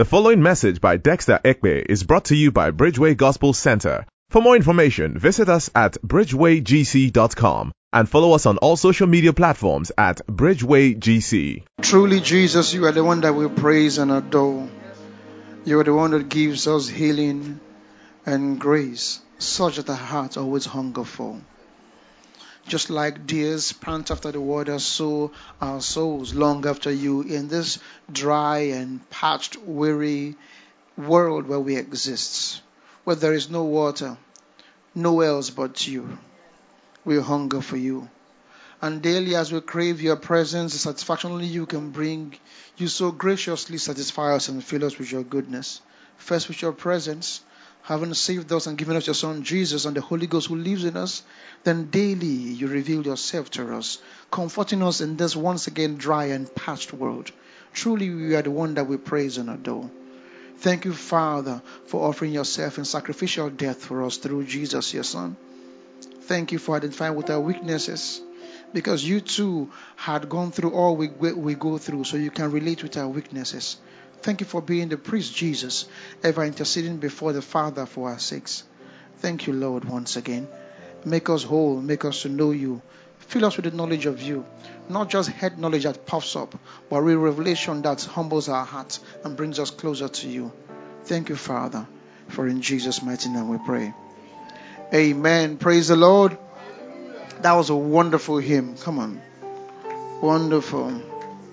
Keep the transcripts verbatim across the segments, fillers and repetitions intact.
The following message by Dexter Ekpe is brought to you by Bridgeway Gospel Center. For more information, visit us at bridgeway g c dot com and follow us on all social media platforms at Bridgeway G C. Truly, Jesus, you are the one that we praise and adore. You are the one that gives us healing and grace, such that the heart always hunger for. Just like deers pant after the water, so our souls long after you in this dry and parched, weary world where we exist, where there is no water, no else but you. We hunger for you. And daily as we crave your presence, the satisfaction only you can bring, you so graciously satisfy us and fill us with your goodness. First with your presence, having saved us and given us your Son Jesus and the Holy Ghost who lives in us, then daily you reveal yourself to us, comforting us in this once again dry and parched world. Truly you are the one that we praise and adore. Thank you, Father, for offering yourself in sacrificial death for us through Jesus, your Son. Thank you for identifying with our weaknesses, because you too had gone through all we, we go through, so you can relate with our weaknesses. Thank you for being the priest, Jesus, ever interceding before the Father for our sakes. Thank you, Lord, once again. Make us whole, make us to know you. Fill us with the knowledge of you. Not just head knowledge that puffs up, but real revelation that humbles our hearts and brings us closer to you. Thank you, Father, for in Jesus' mighty name we pray. Amen. Praise the Lord. That was a wonderful hymn. Come on. Wonderful.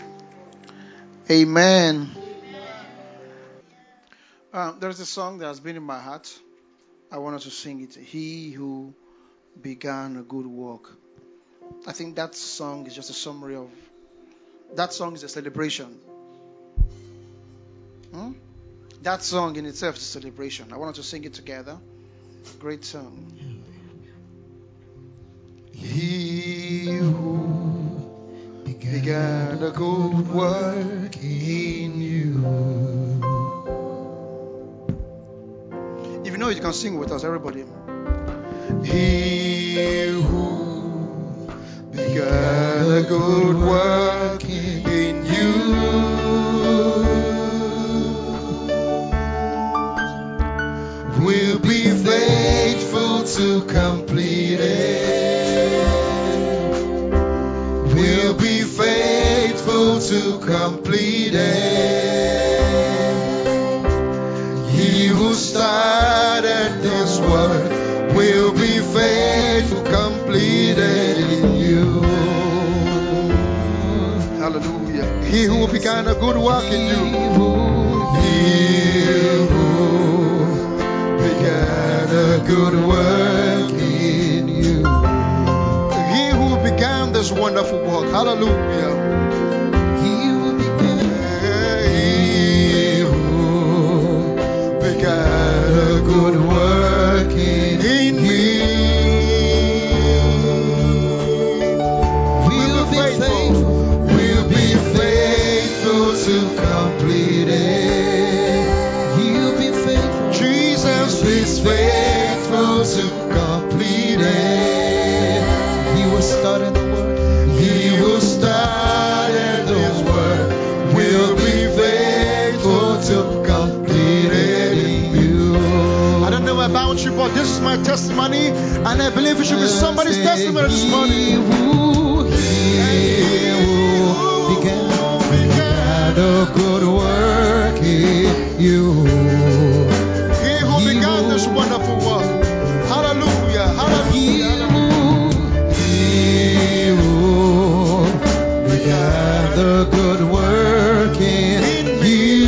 Amen. Um, there's a song that has been in my heart. I wanted to sing it. He who began a good work. I think that song is just a summary of... That song is a celebration. Hmm? That song in itself is a celebration. I wanted to sing it together. Great song. He who began a good work in you. If you know it, you can sing with us, everybody. He who began a good work in you will be faithful to complete it. Will be faithful to complete it. He who started this work will be faithful, completed in you. Hallelujah. He who began a good work in you. He who began a good work in you. He who began this wonderful work. Hallelujah. He who began. He who began a good work in, in me will be faithful, will be faithful to complete it. He'll be faithful. Jesus is faithful to complete it. He will start in the work. He will start in this work. Will be faithful to complete it in you. I don't know about you, but this is my testimony, and I believe it should be somebody's testimony this morning. He who, he who began, began a good work in you. He who he began who, this wonderful work. Hallelujah. Hallelujah. He who began the good work in, in you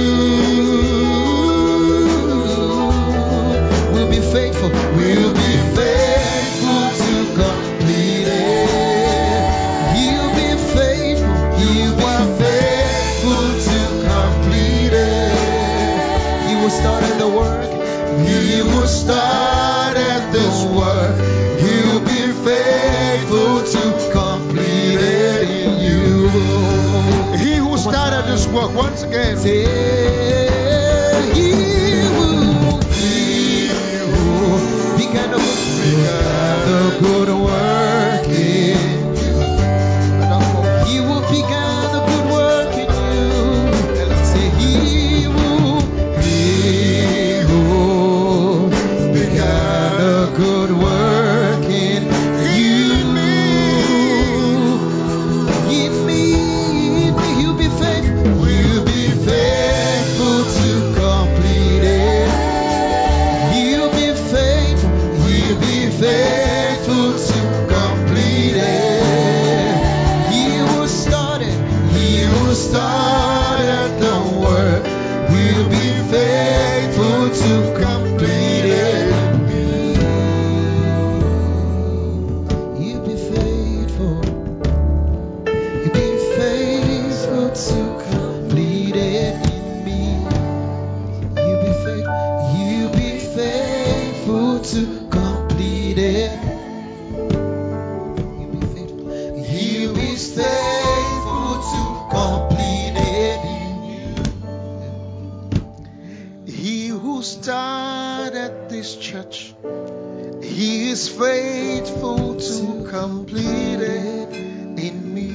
will be faithful, will be faithful to complete it. He'll be faithful, he will be faithful to complete it. He will start at the work, he will start at this work. He'll be faithful to complete it in you. He who started this work, once again, say, he who, he who began a good work in you. He who began a good work in you. Say, he who You've been faithful to complete it. You've been faithful. You've been faithful to complete it in me. You've been faithful. You've been faithful to complete it. You've been faithful. You've been faithful to complete it in you. He who started this church, He is faithful to complete it in me.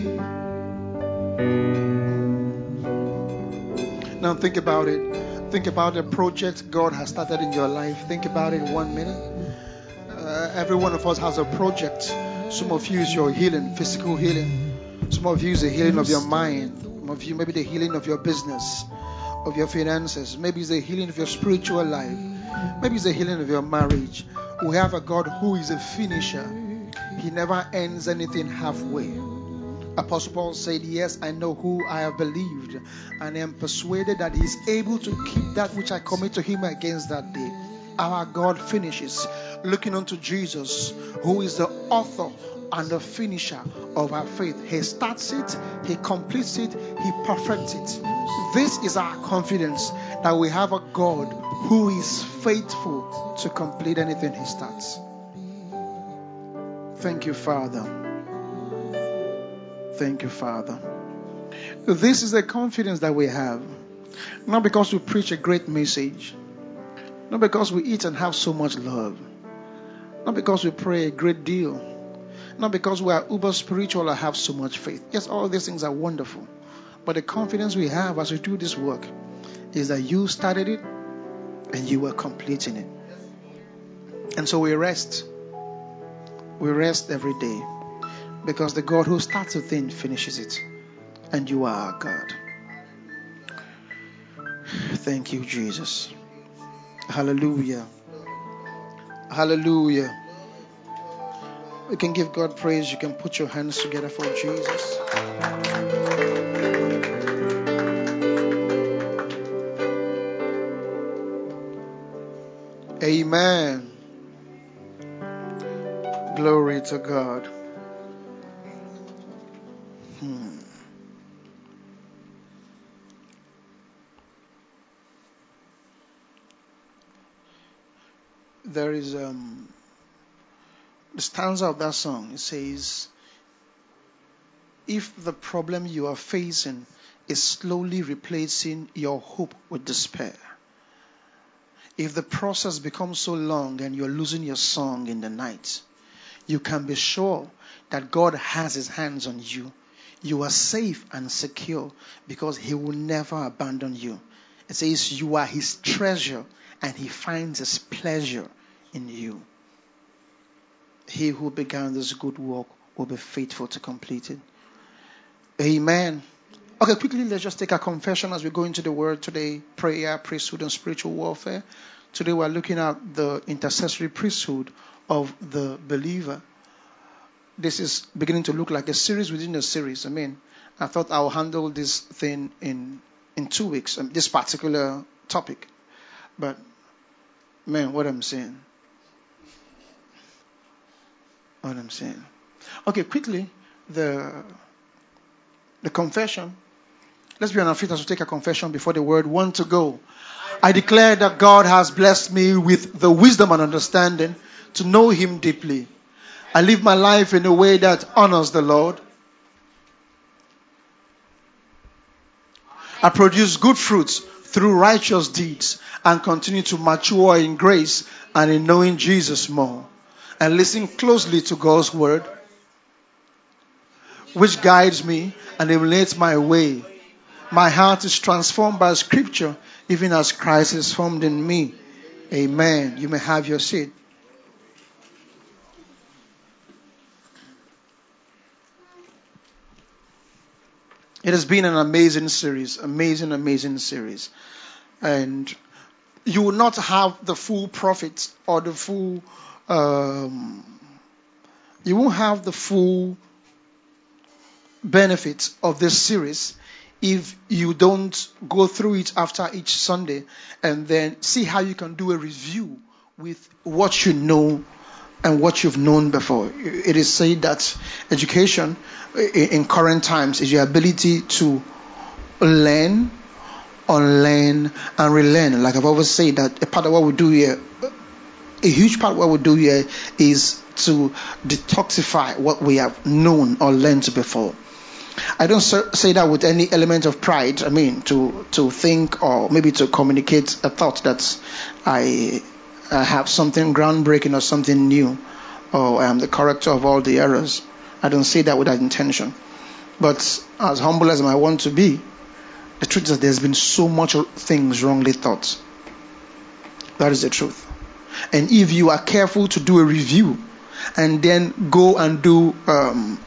Now think about it. Think about the project God has started in your life. Think about it one minute. Uh, every one of us has a project. Some of you is your healing, physical healing. Some of you is the healing of your mind. Some of you maybe the healing of your business, of your finances. Maybe it's the healing of your spiritual life. Maybe it's the healing of your marriage. We have a God who is a finisher. He never ends anything halfway. Apostle Paul said, yes, I know who I have believed, and I am persuaded that He is able to keep that which I commit to Him against that day. Our God finishes. Looking unto Jesus, who is the author and the finisher of our faith. He starts it, He completes it, He perfects it. This is our confidence, that we have a God who is faithful to complete anything He starts. Thank you, Father. Thank you, Father. This is the confidence that we have. Not because we preach a great message. Not because we eat and have so much love. Not because we pray a great deal. Not because we are uber spiritual or have so much faith. Yes, all these things are wonderful. But the confidence we have as we do this work is that you started it and you were completing it. And so we rest. We rest every day. Because the God who starts a thing finishes it. And you are our God. Thank you, Jesus. Hallelujah. Hallelujah. We can give God praise. You can put your hands together for Jesus. Amen. Glory to God. Hmm. There is um, the stanza of that song. It says, if the problem you are facing is slowly replacing your hope with despair, if the process becomes so long and you're losing your song in the night, you can be sure that God has His hands on you. You are safe and secure because He will never abandon you. It says you are His treasure and He finds His pleasure in you. He who began this good work will be faithful to complete it. Amen. Okay, quickly, let's just take a confession as we go into the word today. Prayer, priesthood, and spiritual warfare. Today we're looking at the intercessory priesthood of the believer. This is beginning to look like a series within a series. I mean, I thought I'll handle this thing in, in two weeks, um, this particular topic. But, man, what I'm saying. What I'm saying. Okay, quickly, the, the confession. Let's be on our feet as we take a confession before the word. One to go. I declare that God has blessed me with the wisdom and understanding to know Him deeply. I live my life in a way that honors the Lord. I produce good fruits through righteous deeds and continue to mature in grace and in knowing Jesus more. And listen closely to God's word, which guides me and illuminates my way. My heart is transformed by Scripture, even as Christ is formed in me. Amen. You may have your seat. It has been an amazing series, amazing, amazing series. And you will not have the full profit or the full, um, you won't have the full benefits of this series if you don't go through it after each Sunday and then see how you can do a review with what you know and what you've known before. It is said that education in current times is your ability to learn, unlearn, and relearn. Like I've always said, that a part of what we do here, a huge part of what we do here is to detoxify what we have known or learned before. I don't say that with any element of pride. I mean, to to think or maybe to communicate a thought that I, I have something groundbreaking or something new, or I am the corrector of all the errors. I don't say that with that intention. But as humble as I want to be, the truth is that there's been so much things wrongly thought. That is the truth. And if you are careful to do a review and then go and do um,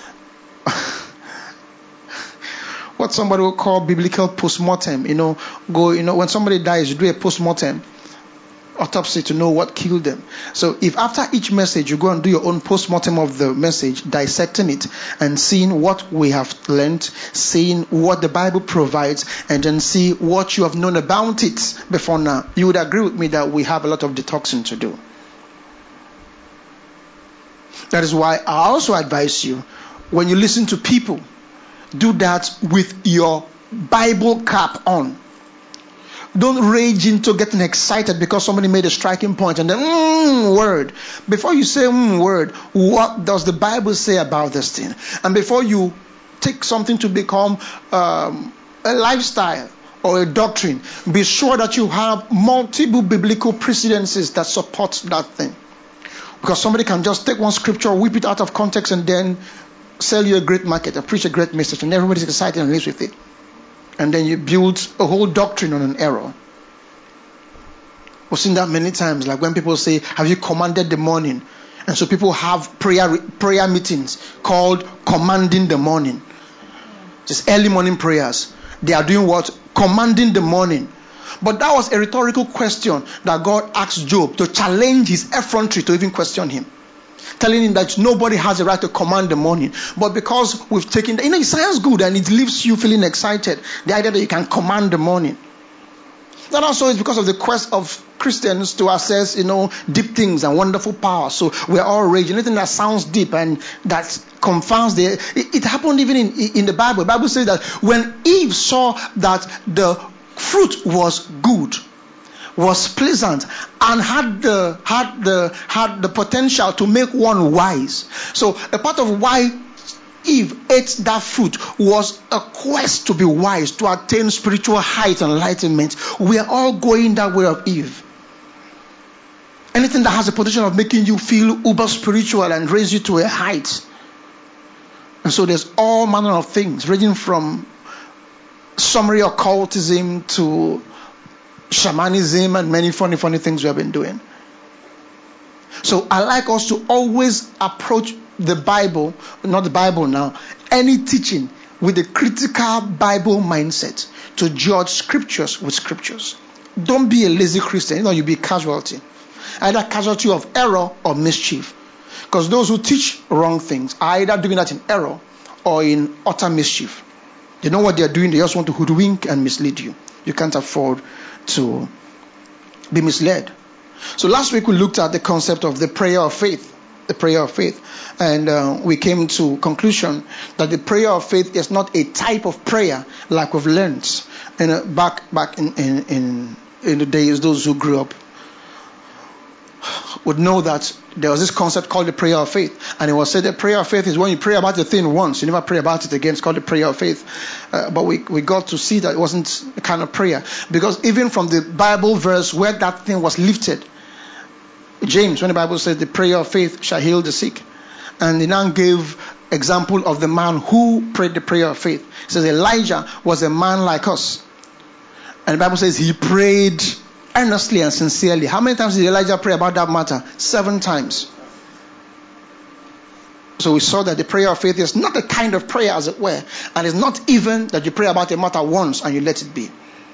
what somebody will call biblical postmortem, you know, go, you know, when somebody dies, you do a postmortem autopsy to know what killed them. So if after each message you go and do your own postmortem of the message, dissecting it and seeing what we have learned, seeing what the Bible provides, and then see what you have known about it before now, you would agree with me that we have a lot of detoxing to do. That is why I also advise you, when you listen to people, do that with your Bible cap on. Don't rage into getting excited because somebody made a striking point and then mm, word. Before you say mm, word, what does the Bible say about this thing? And before you take something to become um, a lifestyle or a doctrine, be sure that you have multiple biblical precedences that support that thing. Because somebody can just take one scripture, whip it out of context, and then sell you a great market or preach a great message, and everybody's excited and lives with it. And then you build a whole doctrine on an error. We've seen that many times, like when people say, have you commanded the morning? And so people have prayer prayer meetings called commanding the morning. Just early morning prayers. They are doing what? Commanding the morning. But that was a rhetorical question that God asked Job to challenge his effrontery to even question him. Telling him that nobody has a right to command the morning. But because we've taken, you know, it sounds good and it leaves you feeling excited. The idea that you can command the morning. That also is because of the quest of Christians to access, you know, deep things and wonderful power. So we're all raging. Anything that sounds deep and that confounds the... It, it happened even in, in the Bible. The Bible says that when Eve saw that the fruit was good, was pleasant, and had the had the had the potential to make one wise. So a part of why Eve ate that fruit was a quest to be wise, to attain spiritual height and enlightenment. We are all going that way of Eve. Anything that has the potential of making you feel uber spiritual and raise you to a height. And so there's all manner of things, ranging from summary occultism to shamanism and many funny, funny things we have been doing. So I like us to always approach the Bible, not the Bible now, any teaching with a critical Bible mindset to judge scriptures with scriptures. Don't be a lazy Christian. You know, you'll be casualty. Either casualty of error or mischief. Because those who teach wrong things are either doing that in error or in utter mischief. They know what they're doing. They just want to hoodwink and mislead you. You can't afford to be misled. So last week we looked at the concept of the prayer of faith. The prayer of faith. And uh, we came to conclusion that the prayer of faith is not a type of prayer like we've learned in, uh, back back in, in, in, in the days. Those who grew up would know that there was this concept called the prayer of faith. And it was said that prayer of faith is when you pray about a thing once, you never pray about it again. It's called the prayer of faith. Uh, but we, we got to see that it wasn't a kind of prayer. Because even from the Bible verse where that thing was lifted, James, when the Bible says the prayer of faith shall heal the sick. And he now gave example of the man who prayed the prayer of faith. He says Elijah was a man like us. And the Bible says he prayed earnestly and sincerely. How many times did Elijah pray about that matter? Seven times. So we saw that the prayer of faith is not a kind of prayer, as it were. And it's not even that you pray about a matter once and you let it be.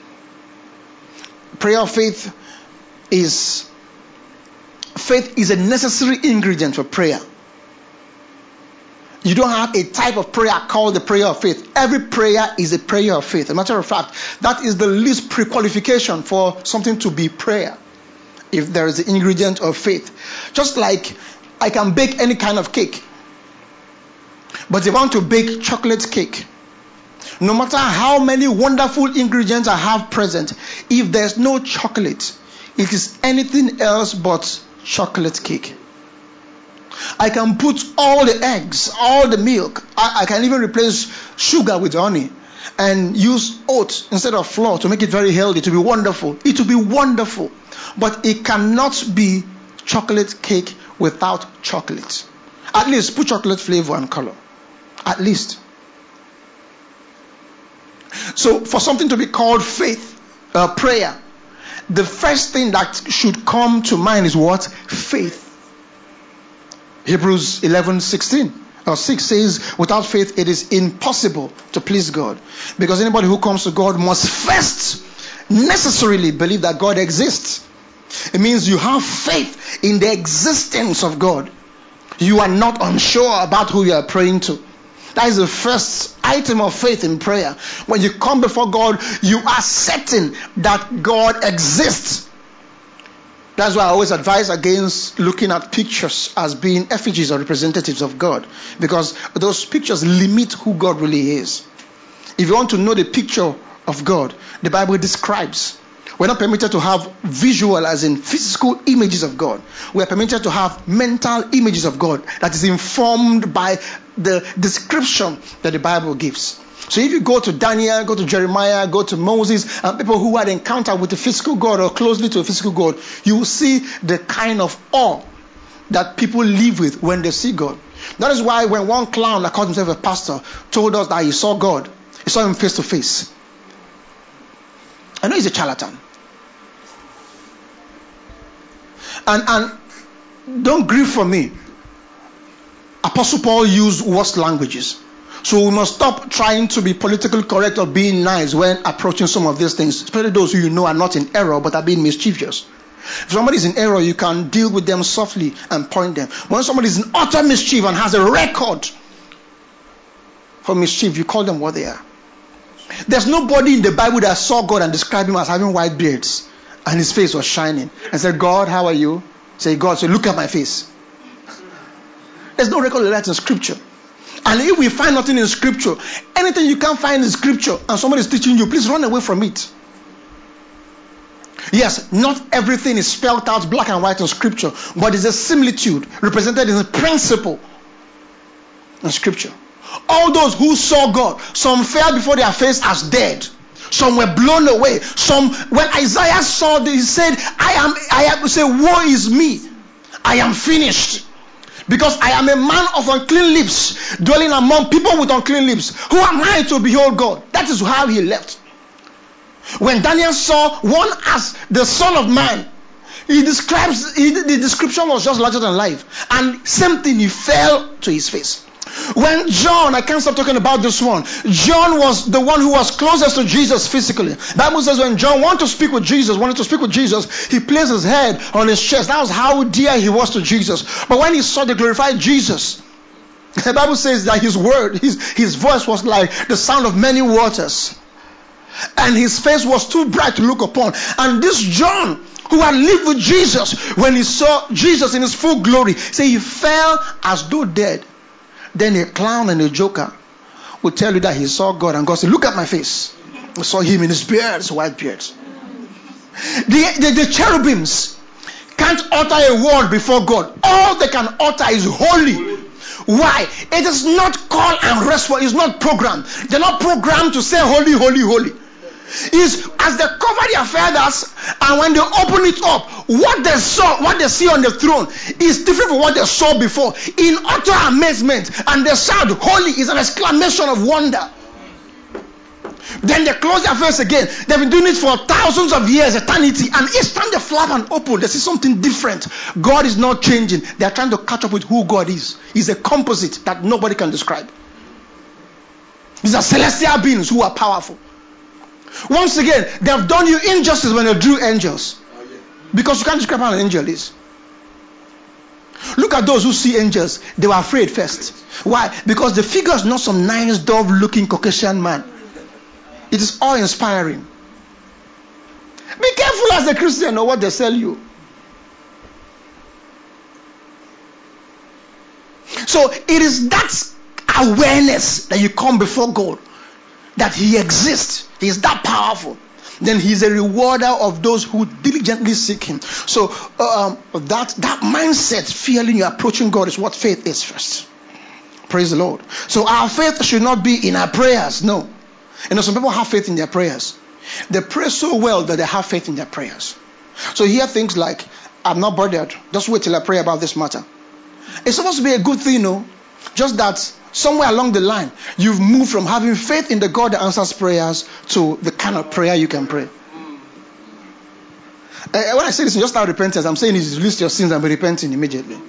Prayer of faith is... Faith is a necessary ingredient for prayer. You don't have a type of prayer called the prayer of faith. Every prayer is a prayer of faith. As a matter of fact, that is the least pre-qualification for something to be prayer, if there is the ingredient of faith. Just like I can bake any kind of cake, but if I want to bake chocolate cake, no matter how many wonderful ingredients I have present, if there's no chocolate, it is anything else but chocolate cake. I can put all the eggs, all the milk. I, I can even replace sugar with honey and use oats instead of flour to make it very healthy, to be wonderful. It will be wonderful. But it cannot be chocolate cake without chocolate. At least put chocolate flavor and color. At least. So for something to be called faith, uh, prayer, the first thing that should come to mind is what? Faith. Hebrews eleven sixteen or six says, without faith it is impossible to please God. Because anybody who comes to God must first necessarily believe that God exists. It means you have faith in the existence of God. You are not unsure about who you are praying to. That is the first item of faith in prayer. When you come before God, you are certain that God exists. That's why I always advise against looking at pictures as being effigies or representatives of God, because those pictures limit who God really is. If you want to know the picture of God, the Bible describes. We're not permitted to have visual, as in physical images of God. We are permitted to have mental images of God that is informed by the description that the Bible gives. So if you go to Daniel, go to Jeremiah, go to Moses, and people who had encounter with the physical God or closely to a physical God, you will see the kind of awe that people live with when they see God. That is why when one clown that called himself a pastor told us that he saw God, he saw him face to face. I know he's a charlatan. And, and don't grieve for me. Apostle Paul used worse languages. So we must stop trying to be politically correct or being nice when approaching some of these things, especially those who you know are not in error but are being mischievous. If somebody is in error, you can deal with them softly and point them. When somebody is in utter mischief and has a record for mischief, you call them what they are. There's nobody in the Bible that saw God and described him as having white beards and his face was shining and said, God, how are you? Say, God, say, look at my face. There's no record of that in Scripture. And if we find nothing in Scripture, anything you can't find in Scripture and somebody is teaching you, please run away from it. Yes, not everything is spelled out black and white in Scripture, but it's a similitude represented in a principle in Scripture. All those who saw God, some fell before their face as dead. Some were blown away. Some, when Isaiah saw this, he said, I am, I have to say, woe is me. I am finished. Because I am a man of unclean lips, dwelling among people with unclean lips. Who am I to behold God? That is how he left. When Daniel saw one as the Son of Man, he describes, he, the description was just larger than life. And same thing, he fell to his face. When John, I can't stop talking about this one. John was the one who was closest to Jesus physically. The Bible says when John wanted to speak with Jesus, wanted to speak with Jesus, he placed his head on his chest. That was how dear he was to Jesus. But when he saw the glorified Jesus, the Bible says that his word, his, his voice was like the sound of many waters. And his face was too bright to look upon. And this John, who had lived with Jesus, when he saw Jesus in his full glory, say he fell as though dead. Then a clown and a joker would tell you that he saw God, and God said, look at my face. I saw him in his beard, his white beard. The, the, the cherubims can't utter a word before God. All they can utter is holy. Why? It is not call and rest for, it's not programmed. They're not programmed to say holy, holy, holy. Is as they cover their feathers, and when they open it up, what they saw, what they see on the throne is different from what they saw before. In utter amazement, and they shout, holy is an exclamation of wonder. Then they close their face again. They've been doing it for thousands of years, eternity, and each time they flap and open, they see something different. God is not changing. They are trying to catch up with who God is. He's a composite that nobody can describe. These are celestial beings who are powerful. Once again, they have done you injustice when they drew angels. Because you can't describe how an angel is. Look at those who see angels. They were afraid first. Why? Because the figure is not some nice, dove-looking Caucasian man. It is awe-inspiring. Be careful as a Christian of what they sell you. So it is that awareness that you come before God, that He exists. He is that powerful. Then He is a rewarder of those who diligently seek Him. So um, that that mindset, feeling you're approaching God, is what faith is first. Praise the Lord. So our faith should not be in our prayers. No. You know, some people have faith in their prayers. They pray so well that they have faith in their prayers. So you hear things like, I'm not bothered. Just wait till I pray about this matter. It's supposed to be a good thing, no? Just that somewhere along the line, you've moved from having faith in the God that answers prayers to the kind of prayer you can pray. Uh, when I say this, just start repentance. I'm saying is release your sins and be repenting immediately.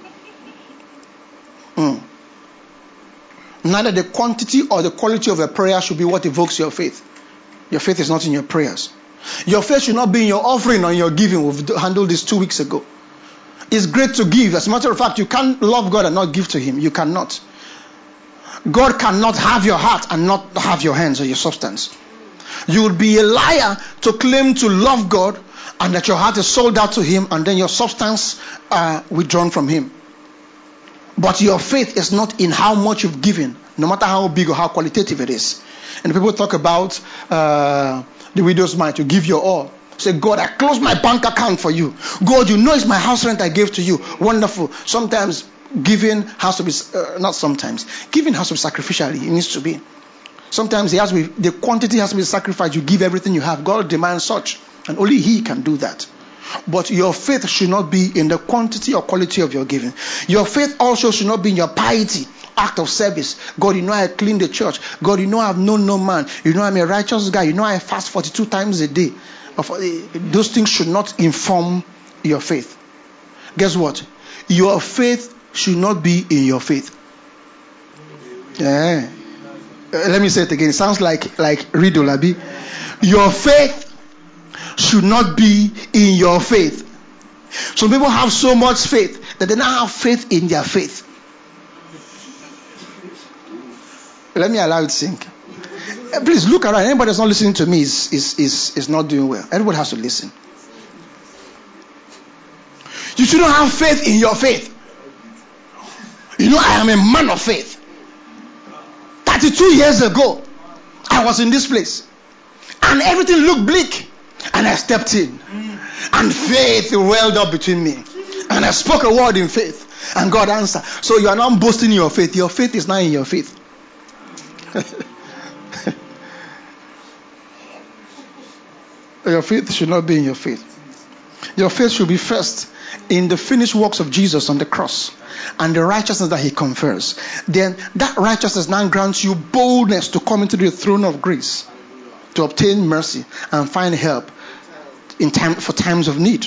Mm. Neither the quantity or the quality of a prayer should be what evokes your faith. Your faith is not in your prayers. Your faith should not be in your offering or in your giving. We've handled this two weeks ago. It's great to give. As a matter of fact, you can't love God and not give to Him. You cannot. God cannot have your heart and not have your hands or your substance. You would be a liar to claim to love God and that your heart is sold out to Him and then your substance uh, withdrawn from Him. But your faith is not in how much you've given, no matter how big or how qualitative it is. And people talk about uh, the widow's mite, you give your all. Say, God, I close my bank account for you. God, you know it's my house rent I gave to you. Wonderful. Sometimes giving has to be, uh, not sometimes, giving has to be sacrificial. It needs to be. Sometimes it has to be, the quantity has to be sacrificed. You give everything you have. God demands such. And only He can do that. But your faith should not be in the quantity or quality of your giving. Your faith also should not be in your piety, act of service. God, you know I clean the church. God, you know I've known no man. You know I'm a righteous guy. You know I fast forty-two times a day. Those things should not inform your faith. Guess what? Your faith should not be in your faith. Yeah. Let me say it again. It sounds like like riddle, Abi. Your faith should not be in your faith. Some people have so much faith that they now have faith in their faith. Let me allow it to sink. Please look around. Anybody that's not listening to me is, is, is, is not doing well. Everybody has to listen. You shouldn't have faith in your faith. You know, I am a man of faith. thirty-two years ago, I was in this place. And everything looked bleak. And I stepped in. And faith welled up between me. And I spoke a word in faith. And God answered. So you are not boasting in your faith. Your faith is not in your faith. Your faith should not be in your faith. Your faith should be first in the finished works of Jesus on the cross and the righteousness that He confers. Then that righteousness now grants you boldness to come into the throne of grace, to obtain mercy and find help in time for times of need.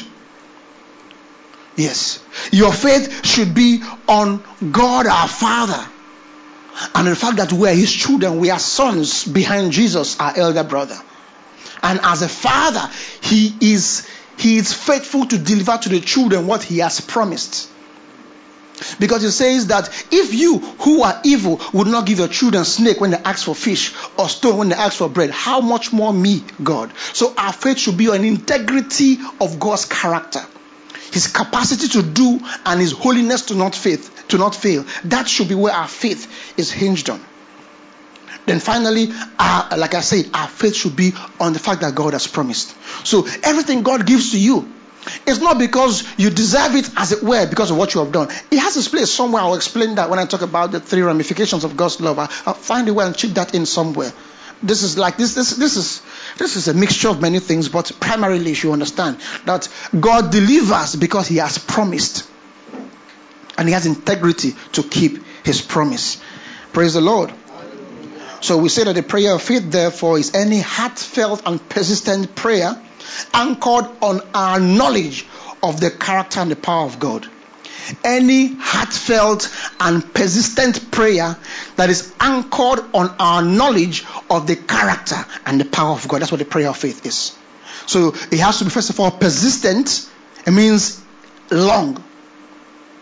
Yes. Your faith should be on God our Father and the fact that we are His children, we are sons behind Jesus, our elder brother. And as a father, he is he is faithful to deliver to the children what He has promised. Because He says that if you who are evil would not give your children snake when they ask for fish or stone when they ask for bread, how much more me, God? So our faith should be on integrity of God's character, His capacity to do, and His holiness to not faith, to not fail. That should be where our faith is hinged on. Then finally, our, like I said, our faith should be on the fact that God has promised. So everything God gives to you, it's not because you deserve it, as it were, because of what you have done. It has its place somewhere. I'll explain that when I talk about the three ramifications of God's love. I'll find a way and chip that in somewhere. This is like this. This this is this is a mixture of many things, but primarily you should understand that God delivers because He has promised, and He has integrity to keep His promise. Praise the Lord. So we say that the prayer of faith, therefore, is any heartfelt and persistent prayer anchored on our knowledge of the character and the power of God. Any heartfelt and persistent prayer that is anchored on our knowledge of the character and the power of God. That's what the prayer of faith is. So it has to be, first of all, persistent. It means long.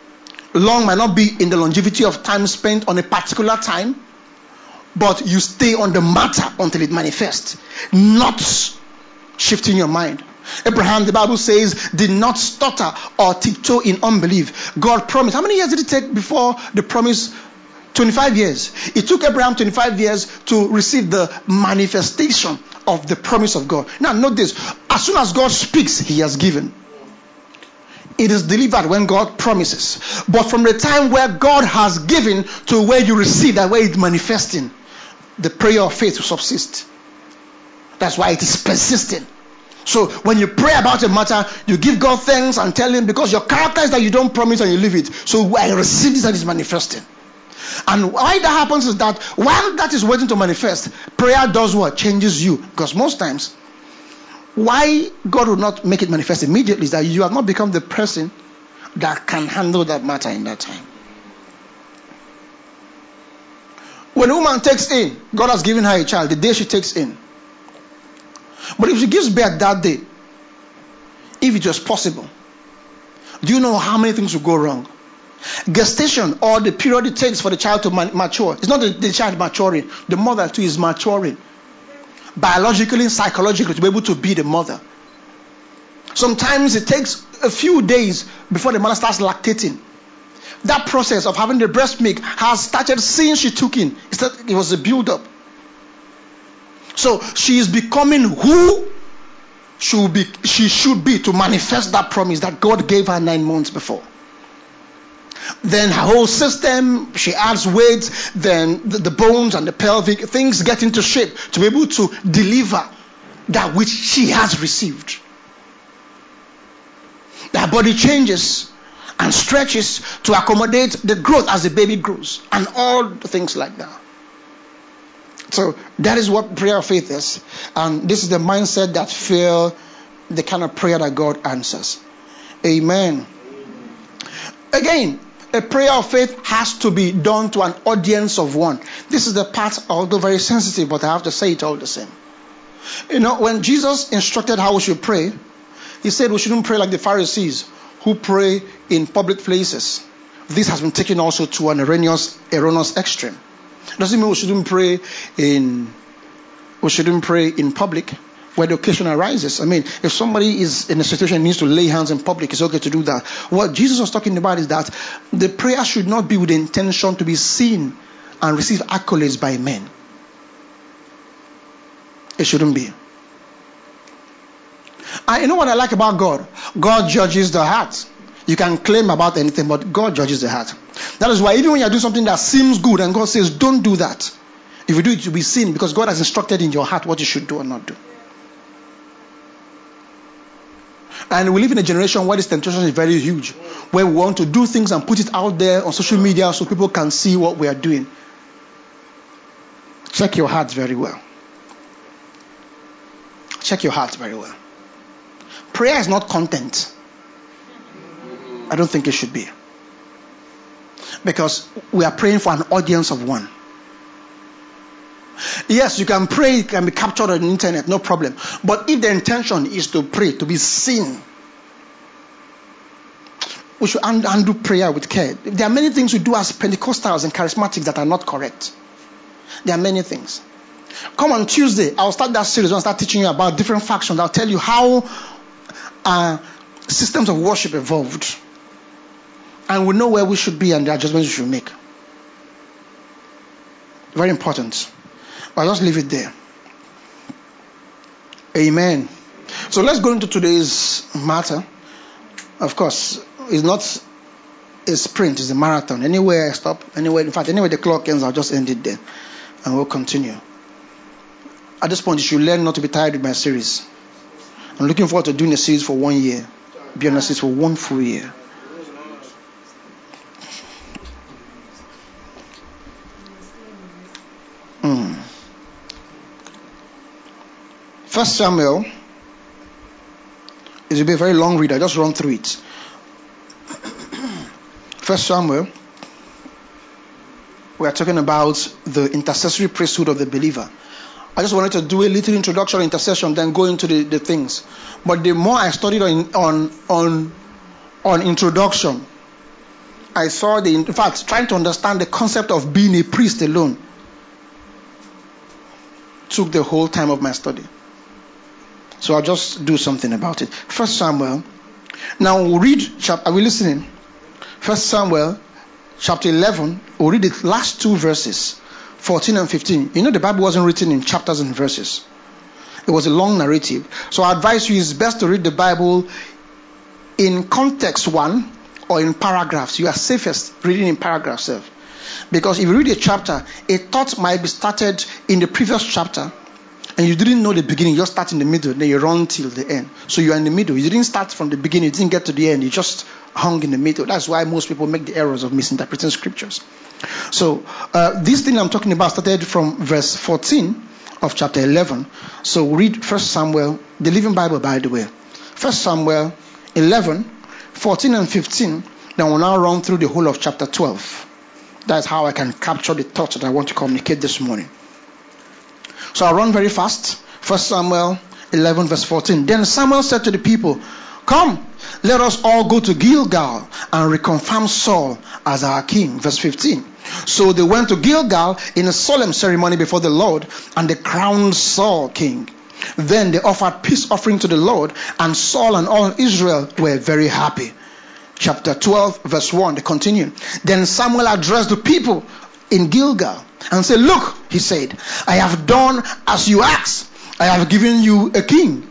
Long might not be in the longevity of time spent on a particular time, but you stay on the matter until it manifests, not shifting your mind. Abraham, the Bible says, did not stutter or tiptoe in unbelief. God promised. How many years did it take before the promise? twenty-five years. It took Abraham twenty-five years to receive the manifestation of the promise of God. Now, note this. As soon as God speaks, he has given. It is delivered when God promises. But from the time where God has given to where you receive, that where it's manifesting, the prayer of faith will subsist. That's why it is persisting. So when you pray about a matter, you give God thanks and tell him, because your character is that you don't promise and you leave it. So I receive this and it's manifesting. And why that happens is that while that is waiting to manifest, prayer does what? Changes you. Because most times, why God will not make it manifest immediately is that you have not become the person that can handle that matter in that time. When a woman takes in, God has given her a child the day she takes in. But if she gives birth that day, if it was possible, do you know how many things will go wrong? Gestation, or the period it takes for the child to mature, it's not the, the child maturing, the mother too is maturing. Biologically, psychologically, to be able to be the mother. Sometimes it takes a few days before the mother starts lactating. That process of having the breast milk has started since she took in. It was a build-up. So she is becoming who she, be, she should be to manifest that promise that God gave her nine months before. Then her whole system, she adds weight, then the, the bones and the pelvic, things get into shape to be able to deliver that which she has received. Her body changes and stretches to accommodate the growth as the baby grows, and all the things like that. So that is what prayer of faith is. And this is the mindset that feel the kind of prayer that God answers. Amen. Again, a prayer of faith has to be done to an audience of one. This is the part, although very sensitive, but I have to say it all the same. You know, when Jesus instructed how we should pray, he said we shouldn't pray like the Pharisees who pray in public places. This has been taken also to an erroneous, erroneous extreme. Doesn't mean we shouldn't pray in we shouldn't pray in public where the occasion arises. I mean, if somebody is in a situation and needs to lay hands in public, it's okay to do that. What Jesus was talking about is that the prayer should not be with the intention to be seen and receive accolades by men. It shouldn't be. And you know what I like about God? God judges the heart. You can claim about anything, but God judges the heart. That is why even when you do something that seems good and God says, don't do that. If you do it, you'll be seen, because God has instructed in your heart what you should do or not do. And we live in a generation where this temptation is very huge, where we want to do things and put it out there on social media so people can see what we are doing. Check your heart very well. Check your heart very well. Prayer is not content. I don't think it should be. Because we are praying for an audience of one. Yes, you can pray, it can be captured on the internet, no problem. But if the intention is to pray, to be seen, we should undo prayer with care. There are many things we do as Pentecostals and charismatics that are not correct. There are many things. Come on Tuesday, I'll start that series. I'll start teaching you about different factions. I'll tell you how uh, systems of worship evolved. And we know where we should be and the adjustments we should make. Very important. I'll just leave it there. Amen. So let's go into today's matter. Of course, it's not a sprint, it's a marathon. Anywhere I stop, anywhere, in fact, anywhere the clock ends, I'll just end it there. And we'll continue. At this point, you should learn not to be tired with my series. I'm looking forward to doing a series for one year. Be on a series for one full year. Hmm. First Samuel. It will be a very long read. I just run through it. First Samuel. We are talking about the intercessory priesthood of the believer. I just wanted to do a little introduction on intercession, then go into the, the things. But the more I studied on on on on introduction, I saw the, in fact, trying to understand the concept of being a priest alone took the whole time of my study. So I'll just do something about it. First Samuel. Now we'll read, are we listening? First Samuel chapter eleven, we'll read the last two verses, fourteen and fifteen. You know the Bible wasn't written in chapters and verses. It was a long narrative. So I advise you, it's best to read the Bible in context one or in paragraphs. You are safest reading in paragraphs. Because if you read a chapter, a thought might be started in the previous chapter and you didn't know the beginning. You just start in the middle, then you run till the end. So you are in the middle. You didn't start from the beginning, you didn't get to the end. You just hung in the middle. That's why most people make the errors of misinterpreting scriptures. So uh, this thing I'm talking about started from verse fourteen of chapter eleven. So read First Samuel, the Living Bible, by the way. First Samuel eleven, fourteen and fifteen. Then we'll now run through the whole of chapter twelve. That's how I can capture the thoughts that I want to communicate this morning. So I'll run very fast. First Samuel eleven verse fourteen. Then Samuel said to the people, "Come, let us all go to Gilgal and reconfirm Saul as our king." Verse fifteen. So they went to Gilgal in a solemn ceremony before the Lord, and they crowned Saul king. Then they offered peace offering to the Lord, and Saul and all Israel were very happy. Chapter twelve verse one, they continue. Then Samuel addressed the people in Gilgal and said, "Look," he said, "I have done as you asked. I have given you a king.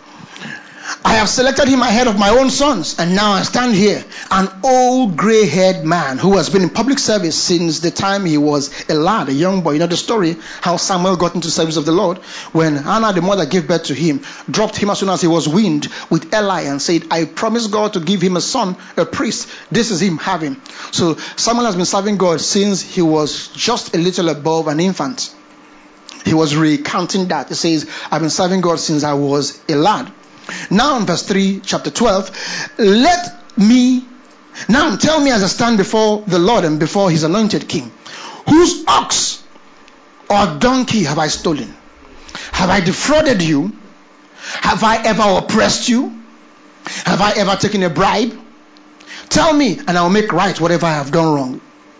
I have selected him ahead of my own sons, and now I stand here, an old gray-haired man who has been in public service since the time he was a lad, a young boy." You know the story, how Samuel got into service of the Lord when Hannah, the mother, gave birth to him, dropped him as soon as he was weaned with Eli and said, "I promised God to give him a son, a priest. This is him, have him." So Samuel has been serving God since he was just a little above an infant. He was recounting that. He says, "I've been serving God since I was a lad." Now in verse three, chapter twelve, let me, now tell me as I stand before the Lord and before his anointed king, whose ox or donkey have I stolen? Have I defrauded you? Have I ever oppressed you? Have I ever taken a bribe? Tell me, and I'll make right whatever I have done wrong.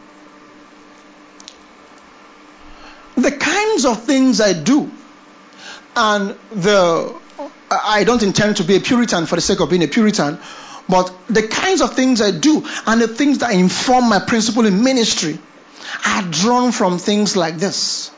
The kinds of things I do, and the I don't intend to be a Puritan for the sake of being a Puritan, but the kinds of things I do and the things that inform my principle in ministry are drawn from things like this.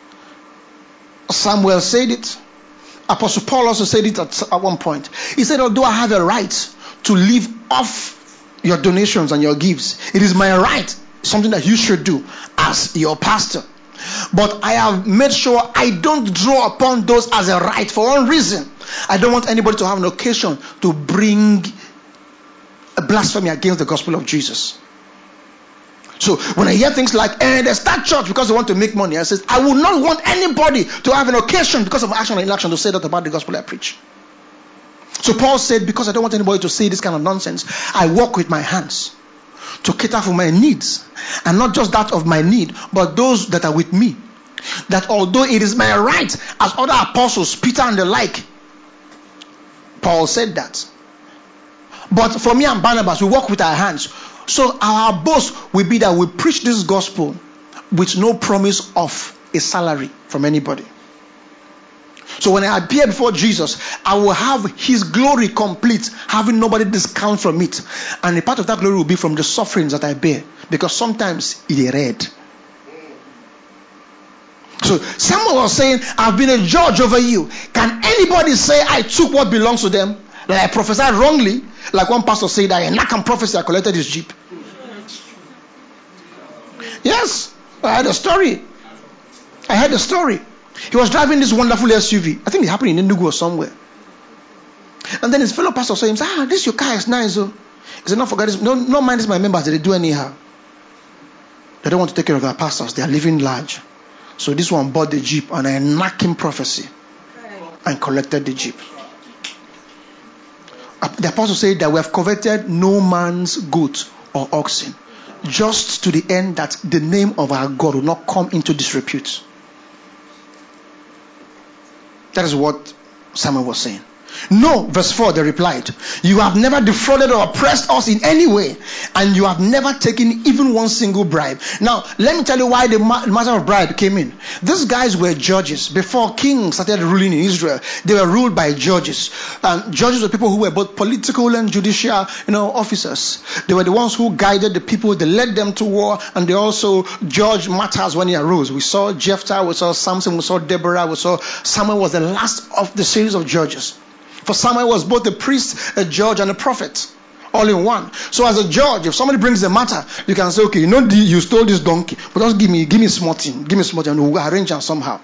Samuel said it. Apostle Paul also said it at, at one point. He said, "Although I have a right to live off your donations and your gifts, it is my right, something that you should do as your pastor. But I have made sure I don't draw upon those as a right for one reason. I don't want anybody to have an occasion to bring a blasphemy against the gospel of Jesus." So when I hear things like, eh, they start church because they want to make money, I say, I will not want anybody to have an occasion because of my action or inaction to say that about the gospel I preach. So Paul said, because I don't want anybody to say this kind of nonsense, I work with my hands to cater for my needs, and not just that of my need, but those that are with me. That although it is my right as other apostles, Peter and the like, Paul said that. But for me and Barnabas, we work with our hands. So our boast will be that we preach this gospel with no promise of a salary from anybody. So when I appear before Jesus, I will have his glory complete, having nobody discount from it. And a part of that glory will be from the sufferings that I bear. Because sometimes it is red. So someone was saying, I've been a judge over you. Can anybody say I took what belongs to them? That I prophesied wrongly? Like one pastor said, I can prophesy, I collected his jeep. Yes, I heard a story. I heard a story. He was driving this wonderful S U V. I think it happened in Enugu or somewhere. And then his fellow pastor saw him, say, ah, this your car is nice. Oh. He said, no, forget this. No, no mind this, my members. They do anyhow. They don't want to take care of their pastors. They are living large. So this one bought the jeep, and I knocked him prophecy and collected the jeep. The apostle said that we have coveted no man's goat or oxen, just to the end that the name of our God will not come into disrepute. That is what Samuel was saying. No, verse four, they replied. You have never defrauded or oppressed us in any way, and you have never taken even one single bribe. Now, let me tell you why the matter of bribe came in. These guys were judges. Before kings started ruling in Israel, they were ruled by judges. And judges were people who were both political and judicial, you know, officers. They were the ones who guided the people, they led them to war, and they also judged matters when it arose. We saw Jephthah, we saw Samson, we saw Deborah, we saw Samuel was the last of the series of judges. For Samuel was both a priest, a judge, and a prophet, all in one. So as a judge, if somebody brings a matter, you can say, okay, you know, you stole this donkey, but just give me, give me small thing, give me small thing, and we'll arrange it somehow.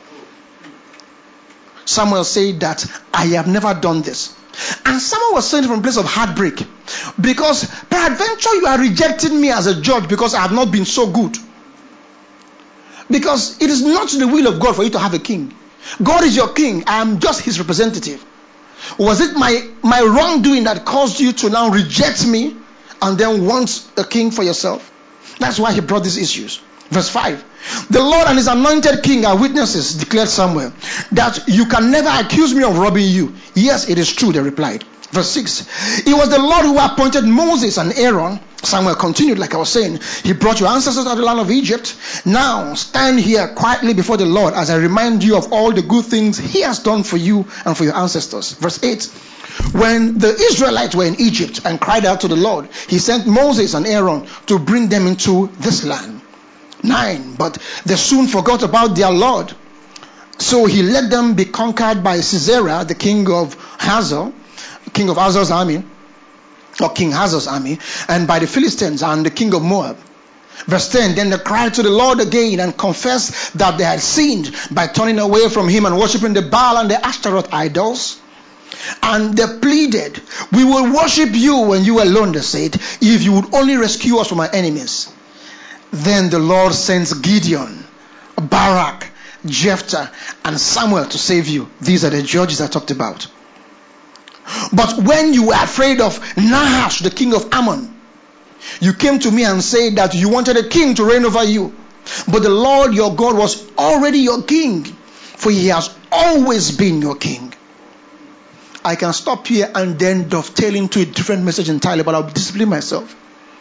Samuel said that I have never done this. And Samuel was saying from a place of heartbreak, because peradventure you are rejecting me as a judge because I have not been so good. Because it is not the will of God for you to have a king. God is your king. I am just his representative. Was it my, my wrongdoing that caused you to now reject me and then want a king for yourself? That's why he brought these issues. Verse five. The Lord and his anointed king are witnesses, declared Samuel, that you can never accuse me of robbing you. Yes, it is true, they replied. Verse six. It was the Lord who appointed Moses and Aaron. Samuel continued, like I was saying, he brought your ancestors out of the land of Egypt. Now stand here quietly before the Lord as I remind you of all the good things he has done for you and for your ancestors. Verse eight. When the Israelites were in Egypt and cried out to the Lord, he sent Moses and Aaron to bring them into this land. nine. But they soon forgot about their Lord. So he let them be conquered by Sisera, the king of Hazor, king of Hazor's army, or King Hazor's army, and by the Philistines and the king of Moab. Verse ten. Then they cried to the Lord again and confessed that they had sinned by turning away from him and worshipping the Baal and the Ashtaroth idols. And they pleaded, we will worship you and you alone, they said, if you would only rescue us from our enemies. Then the Lord sends Gideon, Barak, Jephthah, and Samuel to save you. These are the judges I talked about. But when you were afraid of Nahash, the king of Ammon, you came to me and said that you wanted a king to reign over you. But the Lord your God was already your king, for he has always been your king. I can stop here and then dovetail into a different message entirely, but I'll discipline myself.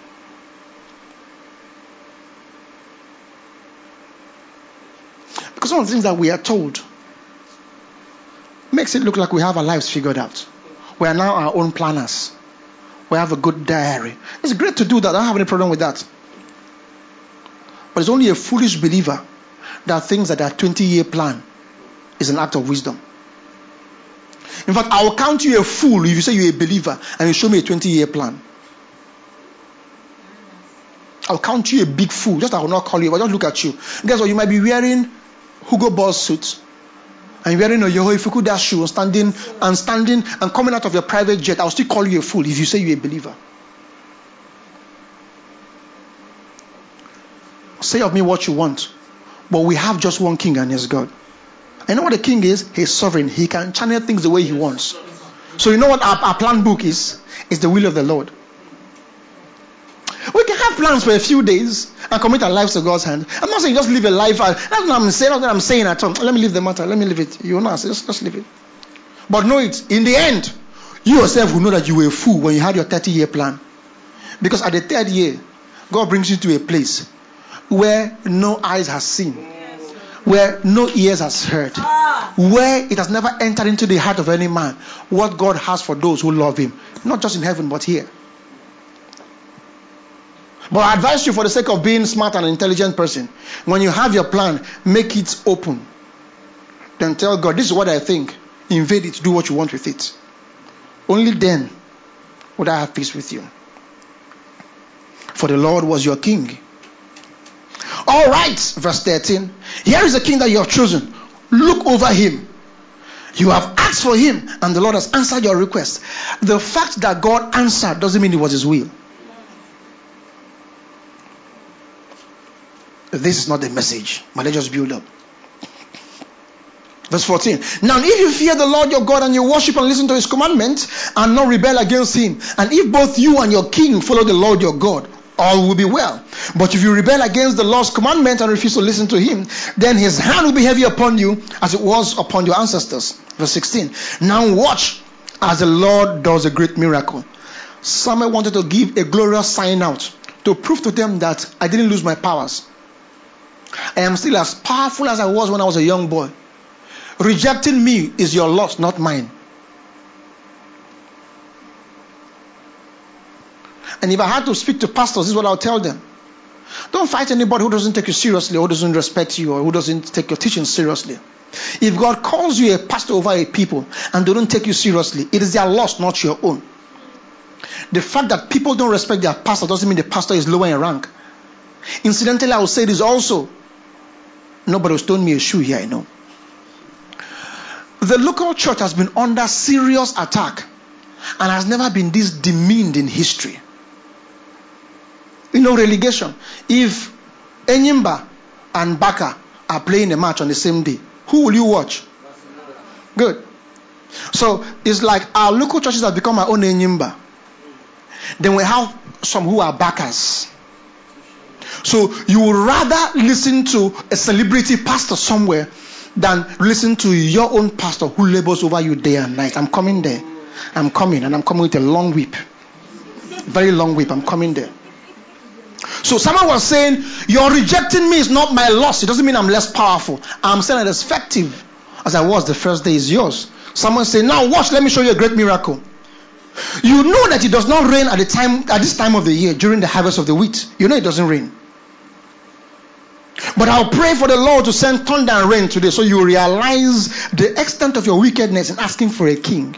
Because some of the things that we are told makes it look like we have our lives figured out. We are now our own planners. We have a good diary. It's great to do that. I don't have any problem with that. But it's only a foolish believer that thinks that their twenty-year plan is an act of wisdom. In fact, I will count you a fool if you say you're a believer and you show me a twenty-year plan. I'll count you a big fool. Just I will not call you, but just look at you. Guess what? You might be wearing Hugo Boss suit and wearing a Yohei Fukuda shoe and standing and standing and coming out of your private jet. I'll still call you a fool if you say you're a believer. Say of me what you want, but we have just one king and he's God. And you know what the king is? He's sovereign. He can channel things the way he wants. So you know what our, our plan book is? It's the will of the Lord. We can have plans for a few days and commit our lives to God's hand. I'm not saying just live a life. That's what I'm saying. That's what I'm saying at all. Let me leave the matter. Let me leave it. You know, just, just leave it. But know it. In the end, you yourself will know that you were a fool when you had your thirty-year plan. Because at the third year, God brings you to a place where no eyes has seen, where no ears has heard, where it has never entered into the heart of any man what God has for those who love him, not just in heaven but here. But I advise you, for the sake of being smart and an intelligent person, when you have your plan, make it open. Then tell God, this is what I think. Invade it, do what you want with it. Only then would I have peace with you. For the Lord was your king. All right, verse thirteen. Here is a king that you have chosen. Look over him. You have asked for him, and the Lord has answered your request. The fact that God answered doesn't mean it was his will. This is not the message, but let's just build up. Verse fourteen. Now if you fear the Lord your God and you worship and listen to his commandments and not rebel against him, and if both you and your king follow the Lord your God, all will be well. But if you rebel against the Lord's commandment and refuse to listen to him, then his hand will be heavy upon you as it was upon your ancestors. Verse sixteen. Now watch as the Lord does a great miracle. Samuel wanted to give a glorious sign out to prove to them that I didn't lose my powers. I am still as powerful as I was when I was a young boy. Rejecting me is your loss, not mine. And if I had to speak to pastors, this is what I'll tell them. Don't fight anybody who doesn't take you seriously, or who doesn't respect you, or who doesn't take your teaching seriously. If God calls you a pastor over a people and they don't take you seriously, it is their loss, not your own. The fact that people don't respect their pastor doesn't mean the pastor is lower in rank. Incidentally, I will say this also. Nobody will stone me a shoe here, I know. The local church has been under serious attack and has never been this demeaned in history. You know, relegation. If Enyimba and Baka are playing a match on the same day, who will you watch? Good. So it's like our local churches have become our own Enyimba. Then we have some who are backers. So you would rather listen to a celebrity pastor somewhere than listen to your own pastor who labors over you day and night. I'm coming there. I'm coming, and I'm coming with a long whip. Very long whip. I'm coming there. So someone was saying, you're rejecting me is not my loss. It doesn't mean I'm less powerful. I'm saying that as effective as I was the first day is yours. Someone say, now watch, let me show you a great miracle. You know that it does not rain at the time at this time of the year during the harvest of the wheat. You know it doesn't rain. But I'll pray for the Lord to send thunder and rain today, so you realize the extent of your wickedness in asking for a king.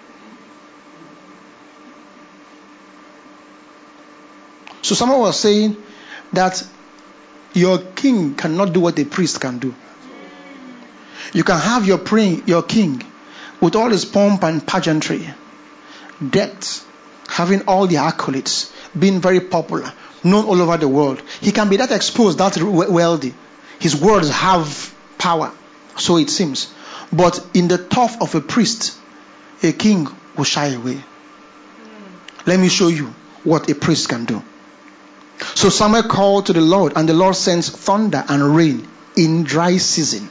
So someone was saying that your king cannot do what a priest can do. You can have your praying, your king with all his pomp and pageantry, decked, having all the accolades, being very popular, known all over the world. He can be that exposed, that wealthy. His words have power, so it seems. But in the thought of a priest, a king will shy away. Let me show you what a priest can do. So Samuel called to the Lord, and the Lord sends thunder and rain in dry season.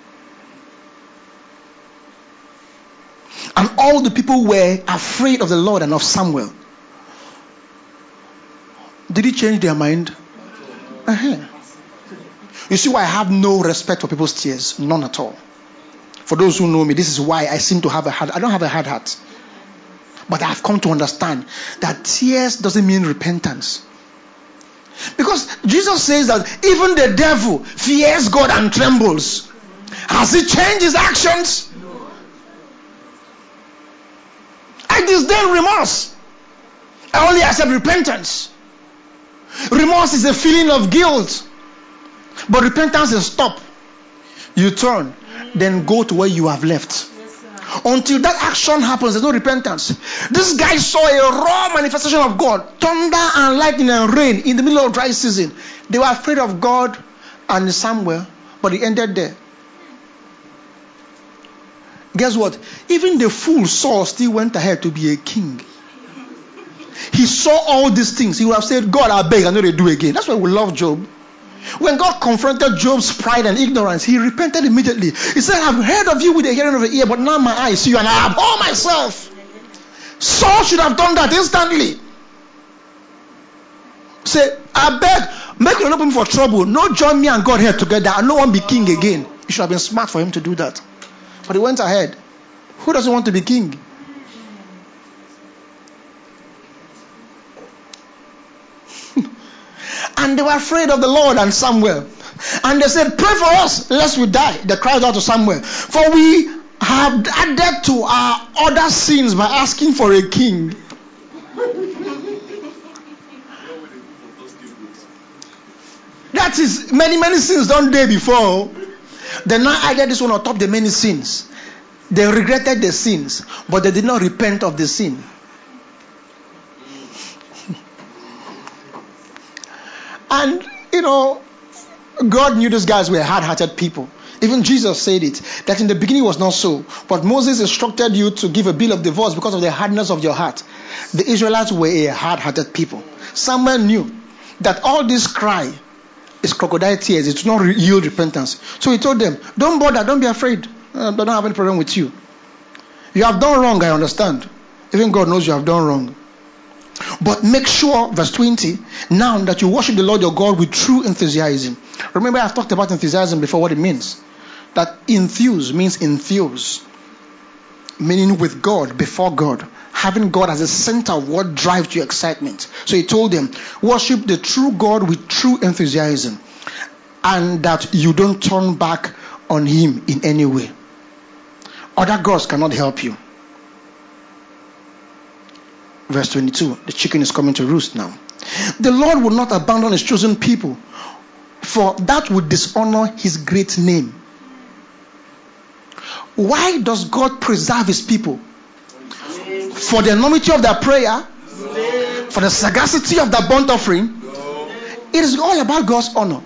And all the people were afraid of the Lord and of Samuel. Did he change their mind? Uh-huh. You see why I have no respect for people's tears? None at all. For those who know me, this is why I seem to have a hard, I don't have a hard heart. But I've come to understand that tears doesn't mean repentance. Because Jesus says that even the devil fears God and trembles. Has he changed his actions? I disdain remorse. I only accept repentance. Remorse is a feeling of guilt. But repentance is stop. You turn, then go to where you have left. Until that action happens, there's no repentance. This guy saw a raw manifestation of God. Thunder and lightning and rain in the middle of dry season. They were afraid of God and Samuel, but it ended there. Guess what? Even the fool Saul still went ahead to be a king. He saw all these things. He would have said, God, I beg, I know they do again. That's why we love Job. When God confronted Job's pride and ignorance, he repented immediately. He said, I've heard of you with the hearing of the ear, but now my eyes see you, and I abhor myself. Saul should have done that instantly. Say, I beg, make an open for trouble. No join me and God here together, and no one be king again. It should have been smart for him to do that. But he went ahead. Who doesn't want to be king? And they were afraid of the Lord and Samuel. And they said, pray for us, lest we die. They cried out to Samuel, for we have added to our other sins by asking for a king. That is, many, many sins done day before. They now added this one on top of the many sins. They regretted the sins, but they did not repent of the sin. And, you know, God knew these guys were hard-hearted people. Even Jesus said it, that in the beginning was not so. But Moses instructed you to give a bill of divorce because of the hardness of your heart. The Israelites were a hard-hearted people. Samuel knew that all this cry is crocodile tears. It will not yield repentance. So he told them, don't bother, don't be afraid. I don't have any problem with you. You have done wrong, I understand. Even God knows you have done wrong. But make sure, verse twenty, now that you worship the Lord your God with true enthusiasm. Remember, I've talked about enthusiasm before, what it means. That enthuse means enthuse, meaning with God, before God. Having God as the center of what drives your excitement. So he told them, worship the true God with true enthusiasm, and that you don't turn back on him in any way. Other gods cannot help you. Verse twenty-two, the chicken is coming to roost now. The Lord will not abandon his chosen people, for that would dishonor his great name. Why does God preserve his people? For the enormity of their prayer? For the sagacity of their burnt offering? It is all about God's honor.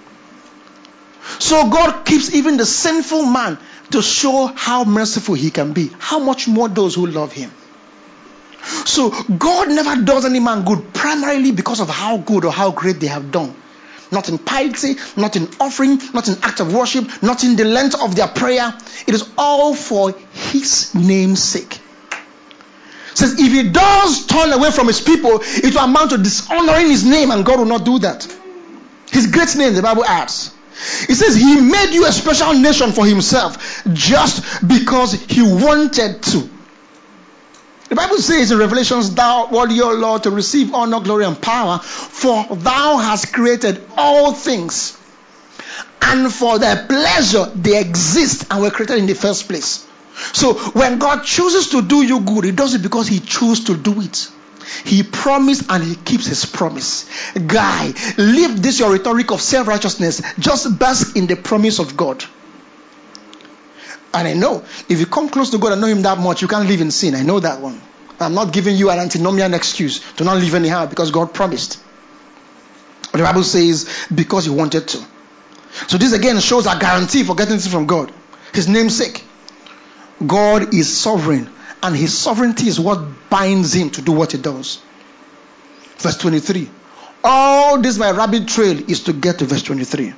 So God keeps even the sinful man to show how merciful he can be. How much more those who love him. So God never does any man good primarily because of how good or how great they have done. Not in piety, not in offering, not in act of worship, not in the length of their prayer. It is all for his name's sake. It says if he does turn away from his people, it will amount to dishonoring his name, and God will not do that. His great name, the Bible adds. It says he made you a special nation for himself just because he wanted to. The Bible says in Revelations, thou worthy, O Lord, to receive honor, glory, and power, for thou hast created all things, and for thy pleasure they exist and were created in the first place. So when God chooses to do you good, he does it because he chose to do it. He promised and he keeps his promise. Guy, leave this your rhetoric of self-righteousness. Just bask in the promise of God. And I know, if you come close to God and know him that much, you can't live in sin. I know that one. I'm not giving you an antinomian excuse to not live anyhow because God promised. But the Bible says, because he wanted to. So this again shows a guarantee for getting things from God. His name's sake. God is sovereign, and his sovereignty is what binds him to do what he does. Verse twenty-three. All this my rabbit trail is to get to verse twenty-three.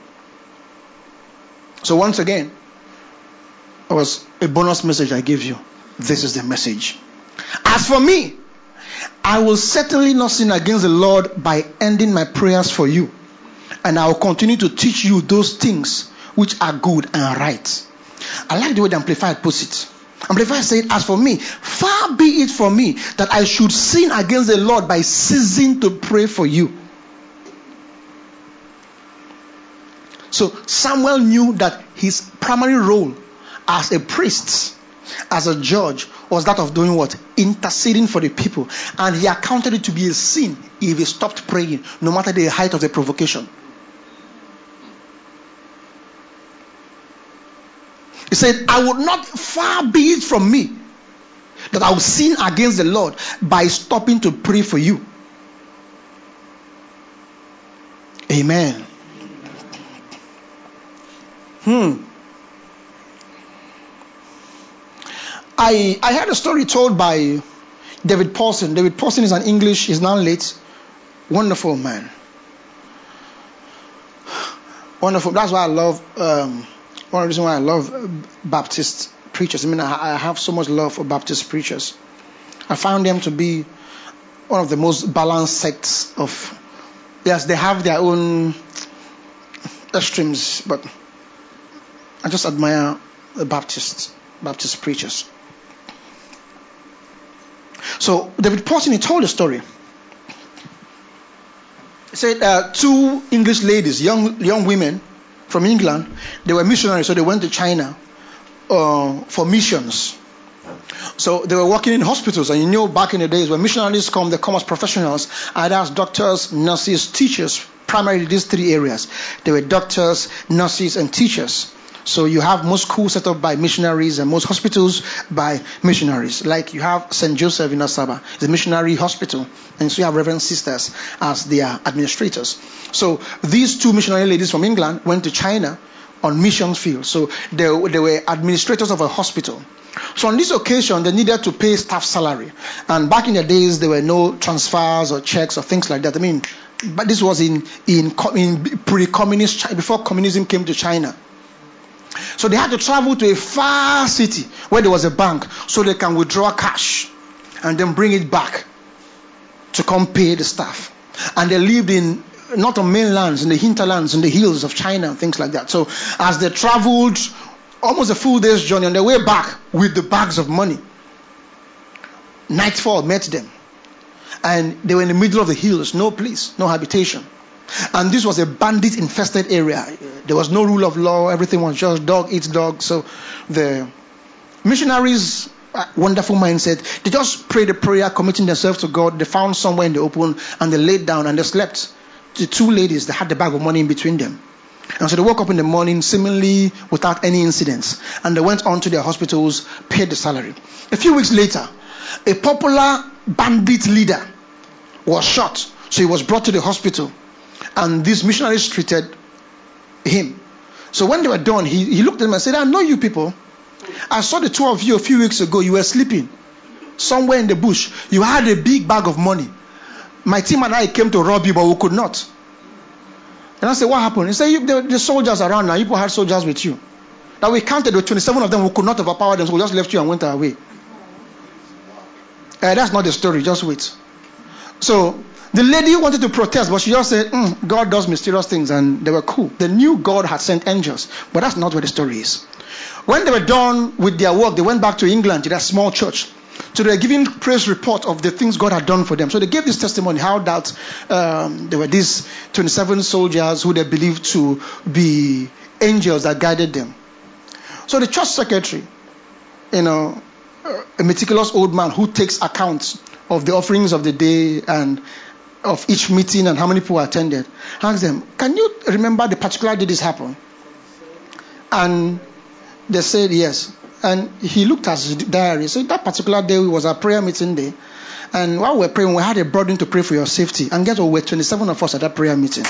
So once again, it was a bonus message I gave you. This is the message. As for me, I will certainly not sin against the Lord by ending my prayers for you. And I will continue to teach you those things which are good and right. I like the way the Amplified puts it. Amplified said, as for me, far be it from me that I should sin against the Lord by ceasing to pray for you. So Samuel knew that his primary role as a priest, as a judge, was that of doing what? Interceding for the people. And he accounted it to be a sin if he stopped praying, no matter the height of the provocation. He said, I would not, far be it from me that I will sin against the Lord by stopping to pray for you. Amen. Hmm. I, I had a story told by David Paulson. David Paulson is an English, he's now late, wonderful man. Wonderful. That's why I love, um, one of the reasons why I love Baptist preachers. I mean, I, I have so much love for Baptist preachers. I found them to be one of the most balanced sects of, yes, they have their own extremes, but I just admire the Baptist, Baptist preachers. So David Paulson, he told a story. He said uh, two English ladies, young young women from England, they were missionaries, so they went to China uh, for missions. So they were working in hospitals, and you know back in the days when missionaries come, they come as professionals, either as doctors, nurses, teachers, primarily these three areas. They were doctors, nurses, and teachers. So you have most schools set up by missionaries and most hospitals by missionaries. Like you have Saint Joseph in Asaba, it's a missionary hospital, and so you have Reverend Sisters as their administrators. So these two missionary ladies from England went to China on mission field. So they, they were administrators of a hospital. So on this occasion, they needed to pay staff salary. And back in the days, there were no transfers or checks or things like that. I mean, but this was in, in, in pre-communist China, before communism came to China. So they had to travel to a far city where there was a bank so they can withdraw cash and then bring it back to come pay the staff. And they lived in, not on mainlands, in the hinterlands, in the hills of China and things like that. So as they traveled almost a full day's journey, on their way back with the bags of money, nightfall met them. And they were in the middle of the hills, no place, no habitation. And this was a bandit infested area. There was no rule of law. Everything was just dog eats dog. So the missionaries, wonderful mindset, they just prayed a prayer, committing themselves to God. They found somewhere in the open and they laid down and they slept. The two ladies, they had the bag of money in between them. And so they woke up in the morning seemingly without any incidents. And they went on to their hospitals, paid the salary. A few weeks later, a popular bandit leader was shot. So he was brought to the hospital. And these missionaries treated him. So when they were done, he, he looked at them and said, I know you people. I saw the two of you a few weeks ago. You were sleeping somewhere in the bush. You had a big bag of money. My team and I came to rob you, but we could not. And I said, what happened? He said, you, the, the soldiers around now, you people had soldiers with you. That we counted with twenty-seven of them who could not overpower them, so we just left you and went away. Uh, that's not the story, just wait. So the lady wanted to protest, but she just said, mm, God does mysterious things, and they were cool. They knew God had sent angels, but that's not where the story is. When they were done with their work, they went back to England to their small church. So they were giving praise report of the things God had done for them. So they gave this testimony how that um, there were these twenty-seven soldiers who they believed to be angels that guided them. So the church secretary, you know, a meticulous old man who takes accounts of the offerings of the day and of each meeting and how many people attended, asked them, can you remember the particular day this happened? And they said yes. And he looked at his diary. So that particular day was our prayer meeting day. And while we were praying, we had a burden to pray for your safety. And guess what? We were twenty-seven of us at that prayer meeting.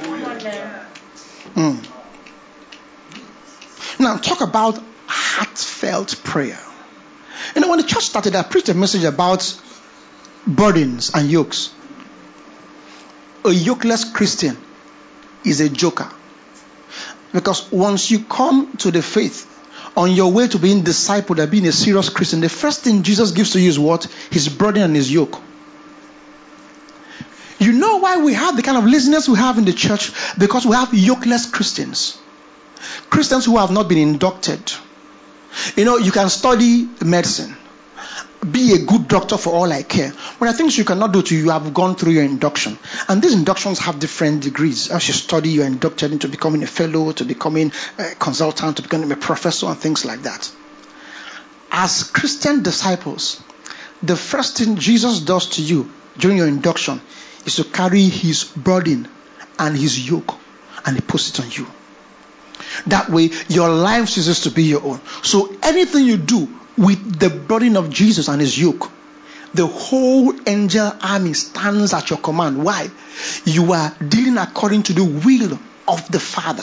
Mm. Now, talk about heartfelt prayer. You know, when the church started, I preached a message about burdens and yokes. A yokeless Christian is a joker. Because once you come to the faith, on your way to being discipled and being a serious Christian, the first thing Jesus gives to you is what? His burden and his yoke. You know why we have the kind of laziness we have in the church? Because we have yokeless Christians. Christians who have not been inducted. You know, you can study medicine, be a good doctor for all I care. But the things you cannot do to you, you have gone through your induction. And these inductions have different degrees. As you study, you're inducted into becoming a fellow, to becoming a consultant, to becoming a professor, and things like that. As Christian disciples, the first thing Jesus does to you during your induction is to carry his burden and his yoke, and he puts it on you. That way, your life ceases to be your own. So anything you do with the burden of Jesus and his yoke, the whole angel army stands at your command. Why? You are dealing according to the will of the Father.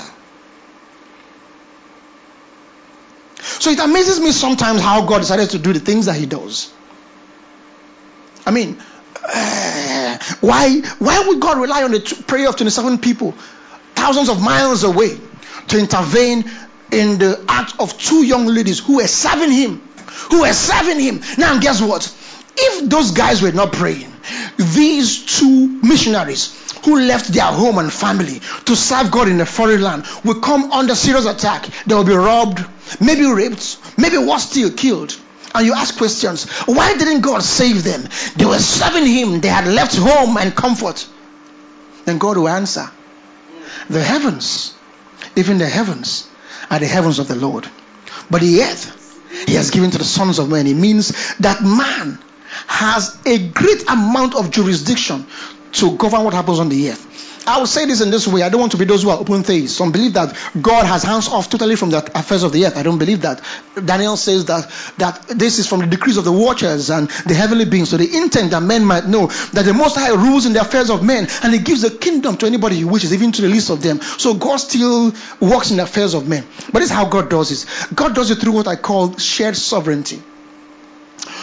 So it amazes me sometimes how God decided to do the things that he does. I mean, uh, why, why would God rely on the t- prayer of twenty-seven people thousands of miles away to intervene in the act of two young ladies who were serving him? Who were serving him. Now guess what? If those guys were not praying, these two missionaries who left their home and family to serve God in a foreign land will come under serious attack. They will be robbed, maybe raped, maybe worse still, killed. And you ask questions. Why didn't God save them? They were serving him. They had left home and comfort. Then God will answer. The heavens, even the heavens, are the heavens of the Lord. But the earth he has given to the sons of men. It means that man has a great amount of jurisdiction to govern what happens on the earth. I will say this in this way. I don't want to be those who are open theists. Some believe that God has hands off totally from the affairs of the earth. I don't believe that. Daniel says that, that this is from the decrees of the watchers and the heavenly beings. So the intent that men might know that the Most High rules in the affairs of men, and he gives the kingdom to anybody he wishes, even to the least of them. So God still works in the affairs of men. But this is how God does it. God does it through what I call shared sovereignty.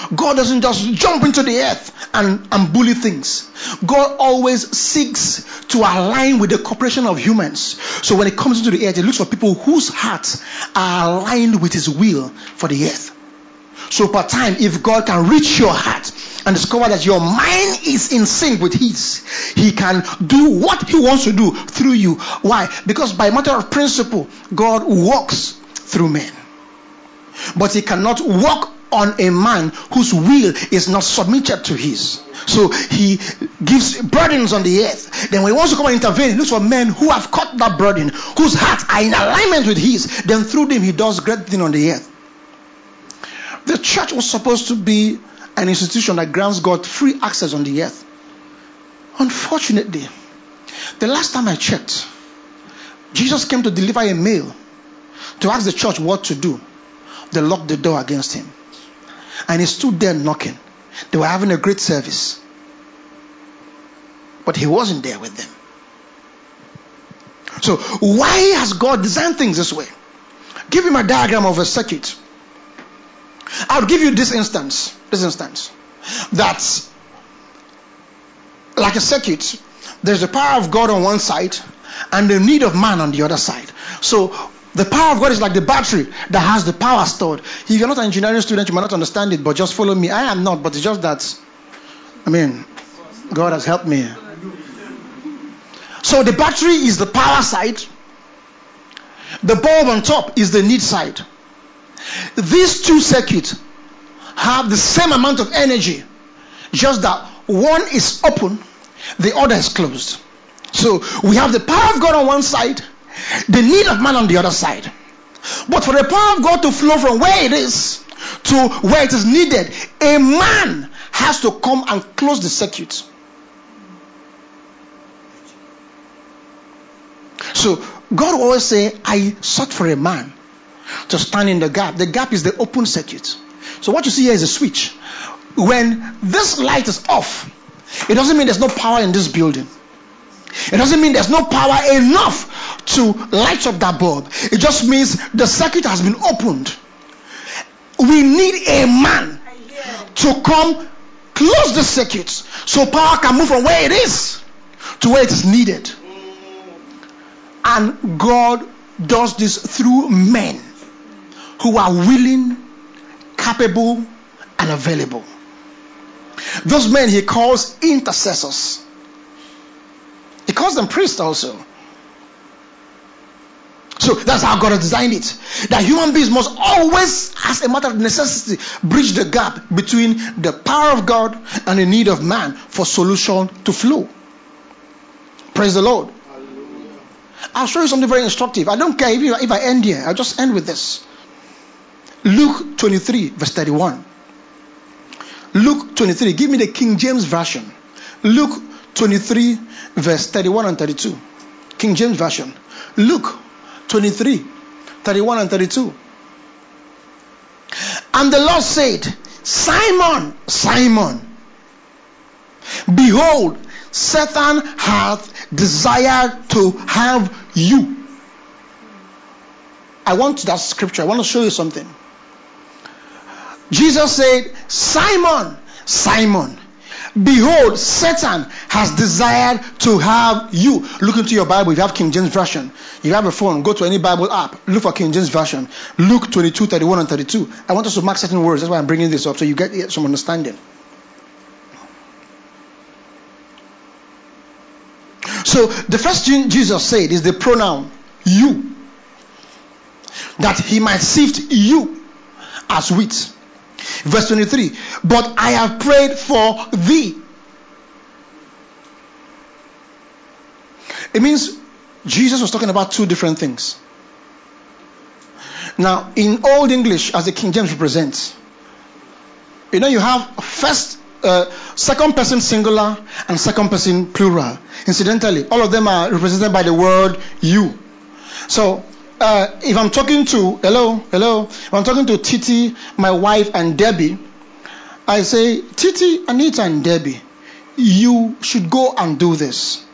God doesn't just jump into the earth and, and bully things. God always seeks to align with the cooperation of humans. So when it comes into the earth, it looks for people whose hearts are aligned with his will for the earth. So per time, if God can reach your heart and discover that your mind is in sync with his, he can do what he wants to do through you. Why? Because by matter of principle, God walks through men. But he cannot walk on a man whose will is not submitted to his. So he gives burdens on the earth. Then when he wants to come and intervene, he looks for men who have caught that burden, whose hearts are in alignment with his. Then through them, he does great things on the earth. The church was supposed to be an institution that grants God free access on the earth. Unfortunately, the last time I checked, Jesus came to deliver a mail to ask the church what to do. They locked the door against him. And he stood there knocking. They were having a great service. But he wasn't there with them. So why has God designed things this way? Give him a diagram of a circuit. I'll give you this instance. This instance. That's like a circuit. There's the power of God on one side and the need of man on the other side. So the power of God is like the battery that has the power stored. If you're not an engineering student, you might not understand it, but just follow me. I am not, but it's just that, I mean, God has helped me. So the battery is the power side. The bulb on top is the need side. These two circuits have the same amount of energy, just that one is open, the other is closed. So we have the power of God on one side, the need of man on the other side. But for the power of God to flow from where it is to where it is needed, a man has to come and close the circuit. So God will always say, I sought for a man to stand in the gap. The gap is the open circuit. So what you see here is a switch. When this light is off, it doesn't mean there's no power in this building. It doesn't mean there's no power enough to light up that bulb. It just means the circuit has been opened. We need a man to come close the circuit so power can move from where it is to where it is needed. And God does this through men who are willing, capable, and available. Those men he calls intercessors. He calls them priests also. So that's how God has designed it. That human beings must always, as a matter of necessity, bridge the gap between the power of God and the need of man for solution to flow. Praise the Lord. Hallelujah. I'll show you something very instructive. I don't care if, you, if I end here. I'll just end with this. Luke twenty-three, verse thirty-one. Luke twenty-three. Give me the King James Version. Luke twenty-three, verse thirty-one and thirty-two. King James Version. Luke twenty-three, thirty-one and thirty-two. And the Lord said, Simon, Simon, behold, Satan hath desired to have you. I want that scripture. I want to show you something. Jesus said, Simon, Simon, behold, Satan has desired to have you. Look into your Bible. If you have King James Version, you have a phone, go to any Bible app, look for King James Version. Luke twenty-two, thirty-one and thirty-two. I want us to mark certain words. That's why I'm bringing this up, so you get some understanding. So the first thing Jesus said is the pronoun you, that he might sift you as wheat. Verse twenty-three, but I have prayed for thee. It means Jesus was talking about two different things. Now, in Old English, as the King James represents, you know, you have first, uh, second person singular and second person plural. Incidentally, all of them are represented by the word you. So, Uh, if I'm talking to, hello, hello, if I'm talking to Titi, my wife, and Debbie, I say, Titi, Anita, and Debbie, you should go and do this.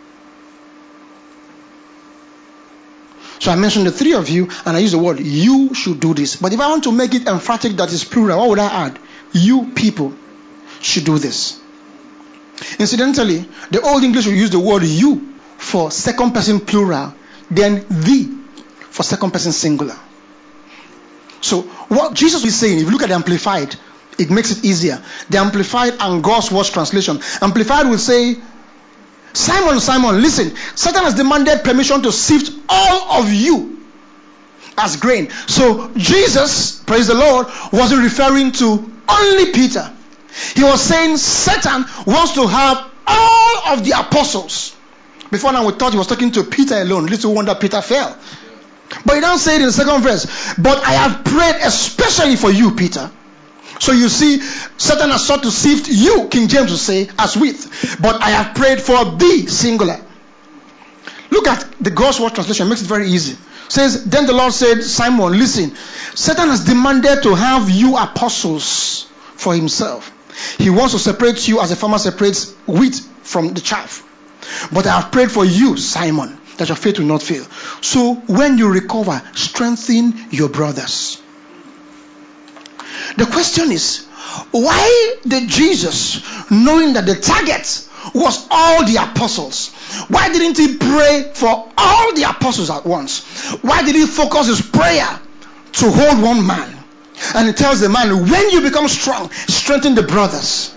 So I mentioned the three of you, and I use the word, you should do this. But if I want to make it emphatic that is plural, what would I add? you people should do this. Incidentally, the Old English will use the word you for second person plural, then the for second person singular. So what Jesus is saying, if you look at the Amplified, it makes it easier. The Amplified and God's Word translation. Amplified will say, Simon, Simon, listen, Satan has demanded permission to sift all of you as grain. So Jesus, praise the Lord, wasn't referring to only Peter. He was saying Satan wants to have all of the apostles. Before now we thought he was talking to Peter alone. Little wonder Peter fell. But he doesn't say it in the second verse. But I have prayed especially for you, Peter. So you see, Satan has sought to sift you, King James will say, as wheat. But I have prayed for thee, singular. Look at the God's Word translation. It makes it very easy. It says, then the Lord said, Simon, listen, Satan has demanded to have you apostles for himself. He wants to separate you as a farmer separates wheat from the chaff. But I have prayed for you, Simon, that your faith will not fail. So when you recover, strengthen your brothers. The question is, why did Jesus, knowing that the target was all the apostles, why didn't he pray for all the apostles at once? Why did he focus his prayer to hold one man? And he tells the man, when you become strong, strengthen the brothers.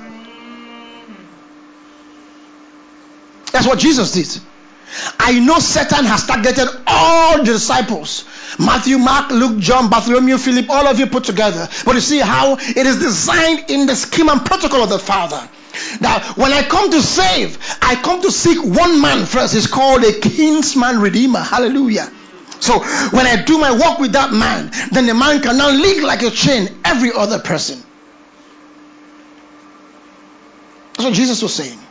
That's what Jesus did. I know Satan has targeted all the disciples. Matthew, Mark, Luke, John, Bartholomew, Philip, all of you put together. But you see how it is designed in the scheme and protocol of the Father. That when I come to save, I come to seek one man first. It's called a kinsman redeemer. Hallelujah. So when I do my work with that man, then the man can now link like a chain every other person. That's what Jesus was saying.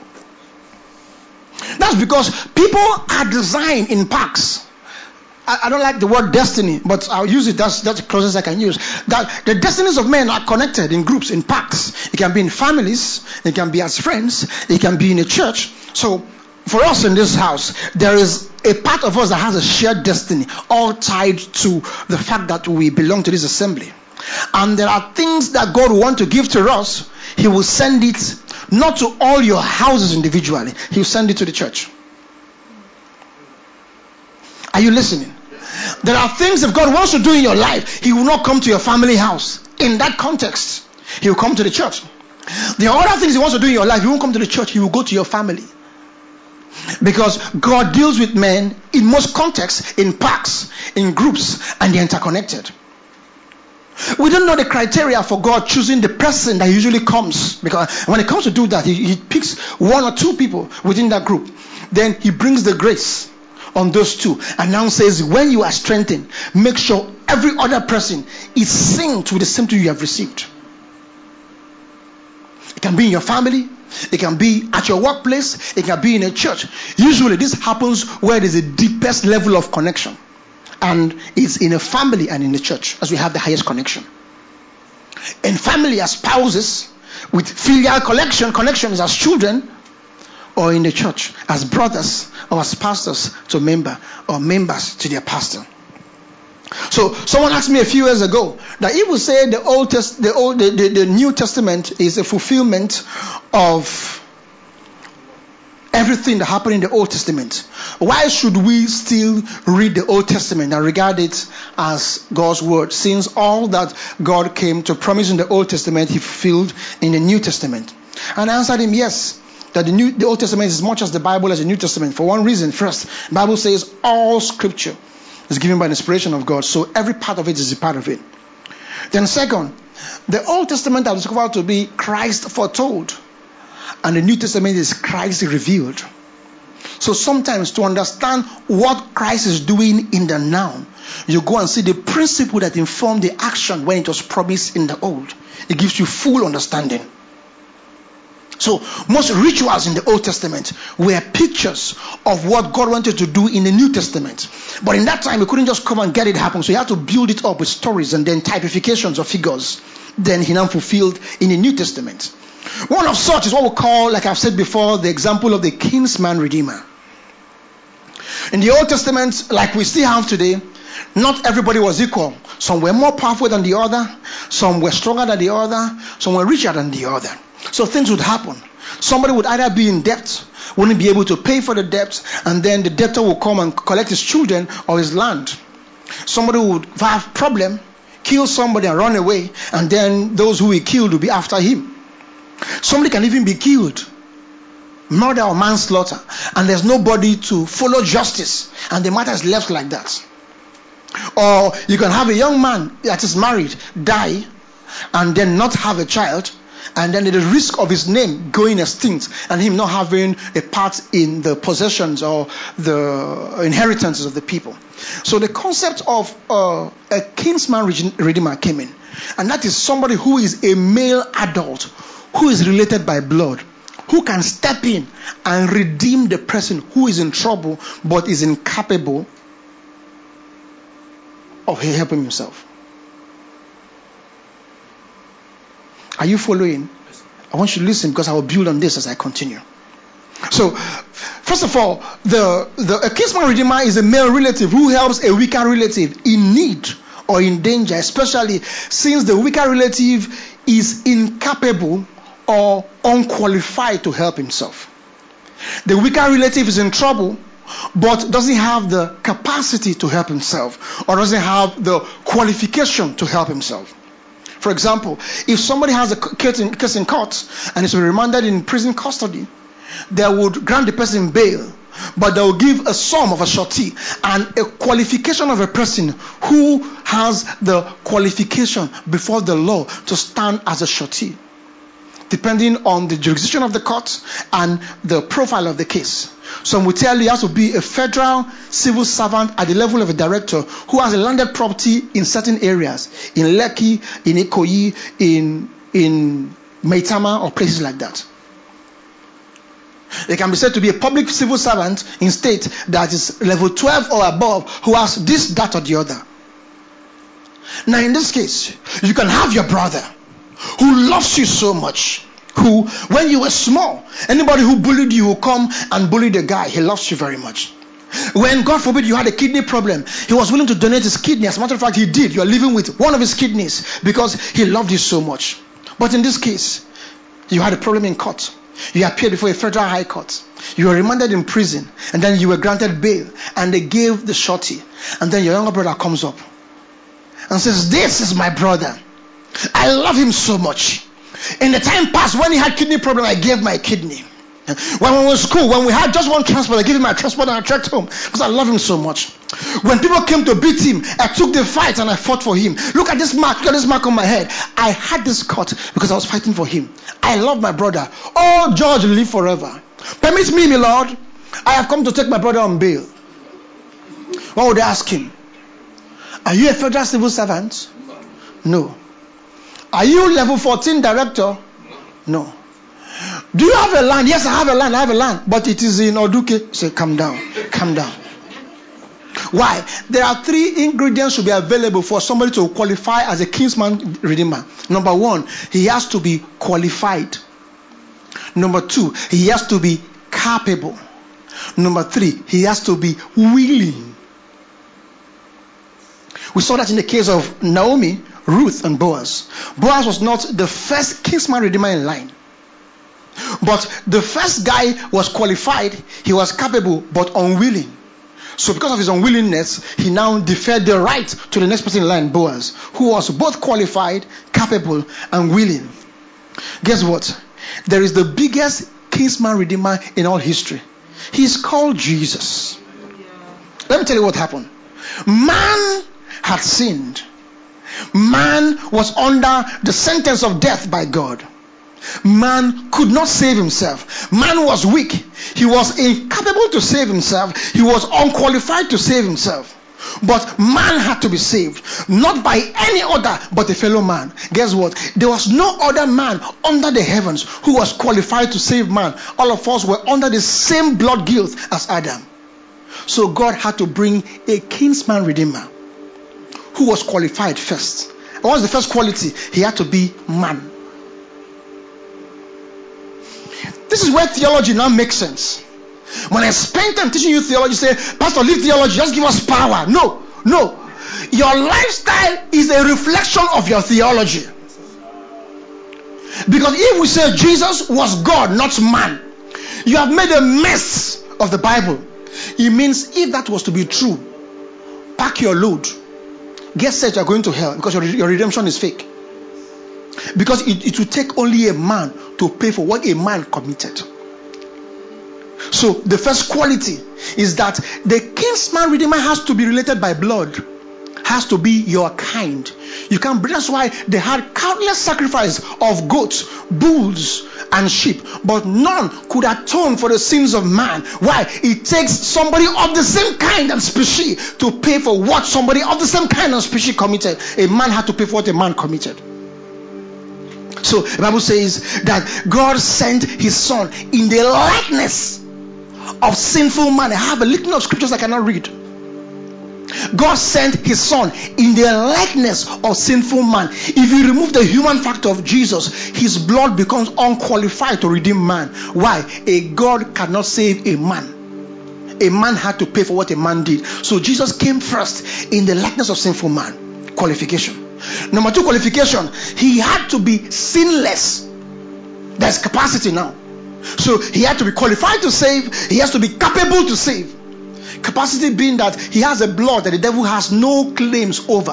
That's because people are designed in packs. I, I don't like the word destiny, but I'll use it. That's, that's the closest I can use. That the destinies of men are connected in groups, in packs. It can be in families. It can be as friends. It can be in a church. So for us in this house, there is a part of us that has a shared destiny, all tied to the fact that we belong to this assembly. And there are things that God will want to give to us. He will send it not to all your houses individually. He will send it to the church. Are you listening? There are things if God wants to do in your life, he will not come to your family house. In that context, he will come to the church. There are other things he wants to do in your life, he won't come to the church, he will go to your family. Because God deals with men in most contexts, in packs, in groups, and they're interconnected. We don't know the criteria for God choosing the person that usually comes. Because when it comes to do that, he, he picks one or two people within that group. Then he brings the grace on those two. And now says, when you are strengthened, make sure every other person is synced with the same thing you have received. It can be in your family. It can be at your workplace. It can be in a church. Usually this happens where there's a deepest level of connection. And it's in a family and in the church as we have the highest connection. In family as spouses, with filial connection, connections as children, or in the church as brothers or as pastors to member or members to their pastor. So someone asked me a few years ago that he would say the old test, the old, the, the, the New Testament is a fulfillment of everything that happened in the Old Testament. Why should we still read the Old Testament and regard it as God's word, since all that God came to promise in the Old Testament he fulfilled in the New Testament? And I answered him, yes, that the New, the Old Testament is as much as the Bible as the New Testament. For one reason. First, the Bible says all Scripture is given by the inspiration of God, so every part of it is a part of it. Then second, the Old Testament has discovered to be Christ foretold, and the New Testament is Christ revealed. So sometimes to understand what Christ is doing in the now, you go and see the principle that informed the action when it was promised in the old. It gives you full understanding. So most rituals in the Old Testament were pictures of what God wanted to do in the New Testament. But in that time, he couldn't just come and get it happen. So he had to build it up with stories and then typifications of figures. Then he now fulfilled in the New Testament. One of such is what we call, like I've said before, the example of the kinsman redeemer. In the Old Testament, like we still have today, Not everybody was equal. Some were more powerful than the other. Some were stronger than the other. Some were richer than the other. So things would happen. Somebody would either be in debt, wouldn't be able to pay for the debt, and then the debtor will come and collect his children or his land. Somebody would have a problem, kill somebody and run away, and then those who he killed will be after him. Somebody can even be killed, murder or manslaughter, and there's nobody to follow justice, and the matter is left like that. Or you can have a young man that is married die and then not have a child, and then the risk of his name going extinct and him not having a part in the possessions or the inheritances of the people. So the concept of uh, a kinsman redeemer came in, and that is somebody who is a male adult who is related by blood, who can step in and redeem the person who is in trouble but is incapable of helping himself. Are you following? I want you to listen, because I will build on this as I continue. So, first of all, the, the a kinsman redeemer is a male relative who helps a weaker relative in need or in danger, especially since the weaker relative is incapable or unqualified to help himself. The weaker relative is in trouble but doesn't have the capacity to help himself, or doesn't have the qualification to help himself. For example, if somebody has a case in, case in court and is remanded in prison custody, they would grant the person bail, but they will give a sum of a surety and a qualification of a person who has the qualification before the law to stand as a surety, depending on the jurisdiction of the court and the profile of the case. Some will tell you he has to be a federal civil servant at the level of a director who has a landed property in certain areas, in Lekki, in Ikoyi, in, in Maitama, or places like that. They can be said to be a public civil servant in state that is level twelve or above, who has this, that, or the other. Now in this case, you can have your brother who loves you so much, who, when you were small, anybody who bullied you will come and bully the guy. He loves you very much. When, God forbid, you had a kidney problem, he was willing to donate his kidney. As a matter of fact, he did. You are living with one of his kidneys because he loved you so much. But in this case, you had a problem in court. You appeared before a federal high court. You were remanded in prison, and then you were granted bail, and they gave the surety. And then your younger brother comes up and says, "This is my brother. I love him so much. In the time past, when he had kidney problem, I gave my kidney. When we were in school, when we had just one transport, I gave him my transport and I trekked home because I love him so much. When people came to beat him, I took the fight and I fought for him. Look at this mark, look at this mark on my head. I had this cut because I was fighting for him. I love my brother. Oh, George, live forever. Permit me, my Lord. I have come to take my brother on bail." What would they ask him? Are you a federal civil servant? No. Are you level fourteen director? No. Do you have a land? Yes, I have a land. I have a land. But it is in Oduke. Say, calm down. Calm down. Why? There are three ingredients to be available for somebody to qualify as a kinsman redeemer. Number one, he has to be qualified. Number two, he has to be capable. Number three, he has to be willing. We saw that in the case of Naomi, Ruth, and Boaz. Boaz was not the first kinsman redeemer in line. But the first guy was qualified, he was capable, but unwilling. So because of his unwillingness, he now deferred the right to the next person in line, Boaz, who was both qualified, capable, and willing. Guess what? There is the biggest kinsman redeemer in all history. He's called Jesus. Let me tell you what happened. Man had sinned. Man was under the sentence of death by God. Man could not save himself. Man was weak. He was incapable to save himself. He was unqualified to save himself. But man had to be saved. Not by any other but a fellow man. Guess what? There was no other man under the heavens who was qualified to save man. All of us were under the same blood guilt as Adam. So God had to bring a kinsman redeemer who was qualified first. What was the first quality? He had to be man. This is where theology now makes sense. When I spend time teaching you theology, say, "Pastor, leave theology, just give us power." No. No. Your lifestyle is a reflection of your theology. Because if we say Jesus was God, not man, you have made a mess of the Bible. It means if that was to be true, pack your load. Get set, you are going to hell because your, your redemption is fake. Because it, it will take only a man to pay for what a man committed. So the first quality is that the kinsman redeemer has to be related by blood. Has to be your kind. You can. That's why they had countless sacrifices of goats, bulls, and sheep, but none could atone for the sins of man. Why? It takes somebody of the same kind and species to pay for what somebody of the same kind and species committed. A man had to pay for what a man committed. So the Bible says that God sent his son in the likeness of sinful man. I have a little of scriptures I cannot read. God sent his son in the likeness of sinful man. If you remove the human factor of Jesus, his blood becomes unqualified to redeem man. Why? A God cannot save a man. A man had to pay for what a man did. So Jesus came first in the likeness of sinful man. Qualification. Number two qualification, he had to be sinless. There's capacity now. So he had to be qualified to save. He has to be capable to save. Capacity being that he has a blood that the devil has no claims over.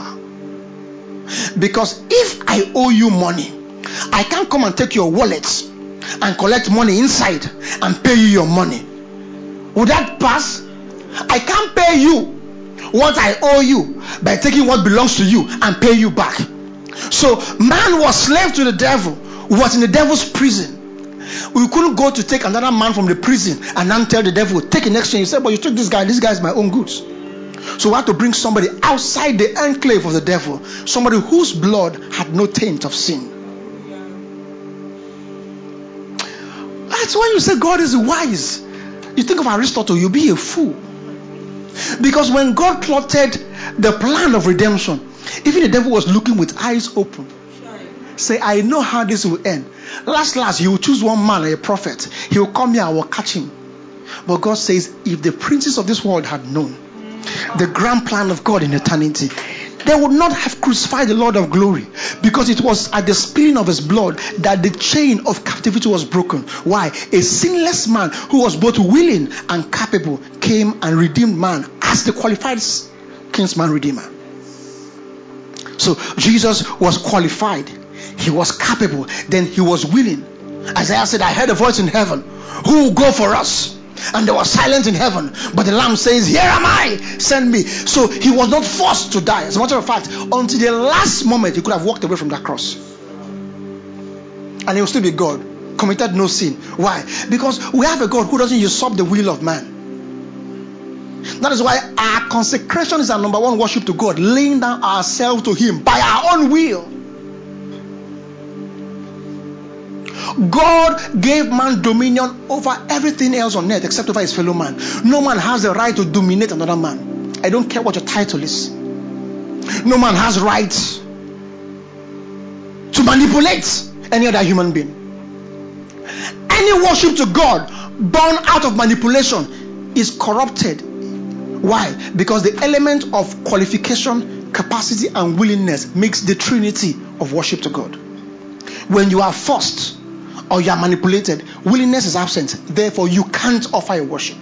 Because if I owe you money, I can't come and take your wallet and collect money inside and pay you your money. Would that pass? I can't pay you what I owe you by taking what belongs to you and pay you back. So man was slave to the devil, was in the devil's prison. We couldn't go to take another man from the prison and then tell the devil, take an exchange. He said, but you took this guy, this guy is my own goods. So we had to bring somebody outside the enclave of the devil, somebody whose blood had no taint of sin. That's why you say God is wise. You think of Aristotle, you'll be a fool. Because when God plotted the plan of redemption, even the devil was looking with eyes open. Say, I know how this will end. Last, last, he will choose one man, a prophet. He will come here, I will catch him. But God says, if the princes of this world had known the grand plan of God in eternity, they would not have crucified the Lord of glory. Because it was at the spilling of his blood that the chain of captivity was broken. Why? A sinless man who was both willing and capable came and redeemed man as the qualified kinsman redeemer. So Jesus was qualified. He was capable. Then he was willing. Isaiah said, I heard a voice in heaven. Who will go for us? And they were silent in heaven. But the Lamb says, here am I, send me. So he was not forced to die. As a matter of fact, until the last moment, he could have walked away from that cross. And he will still be God. Committed no sin. Why? Because we have a God who doesn't usurp the will of man. That is why our consecration is our number one worship to God. Laying down ourselves to him by our own will. God gave man dominion over everything else on earth except over his fellow man. No man has the right to dominate another man. I don't care what your title is. No man has rights to manipulate any other human being. Any worship to God born out of manipulation is corrupted. Why? Because the element of qualification, capacity, and willingness makes the trinity of worship to God. When you are forced or you are manipulated, willingness is absent. Therefore, you can't offer a worship.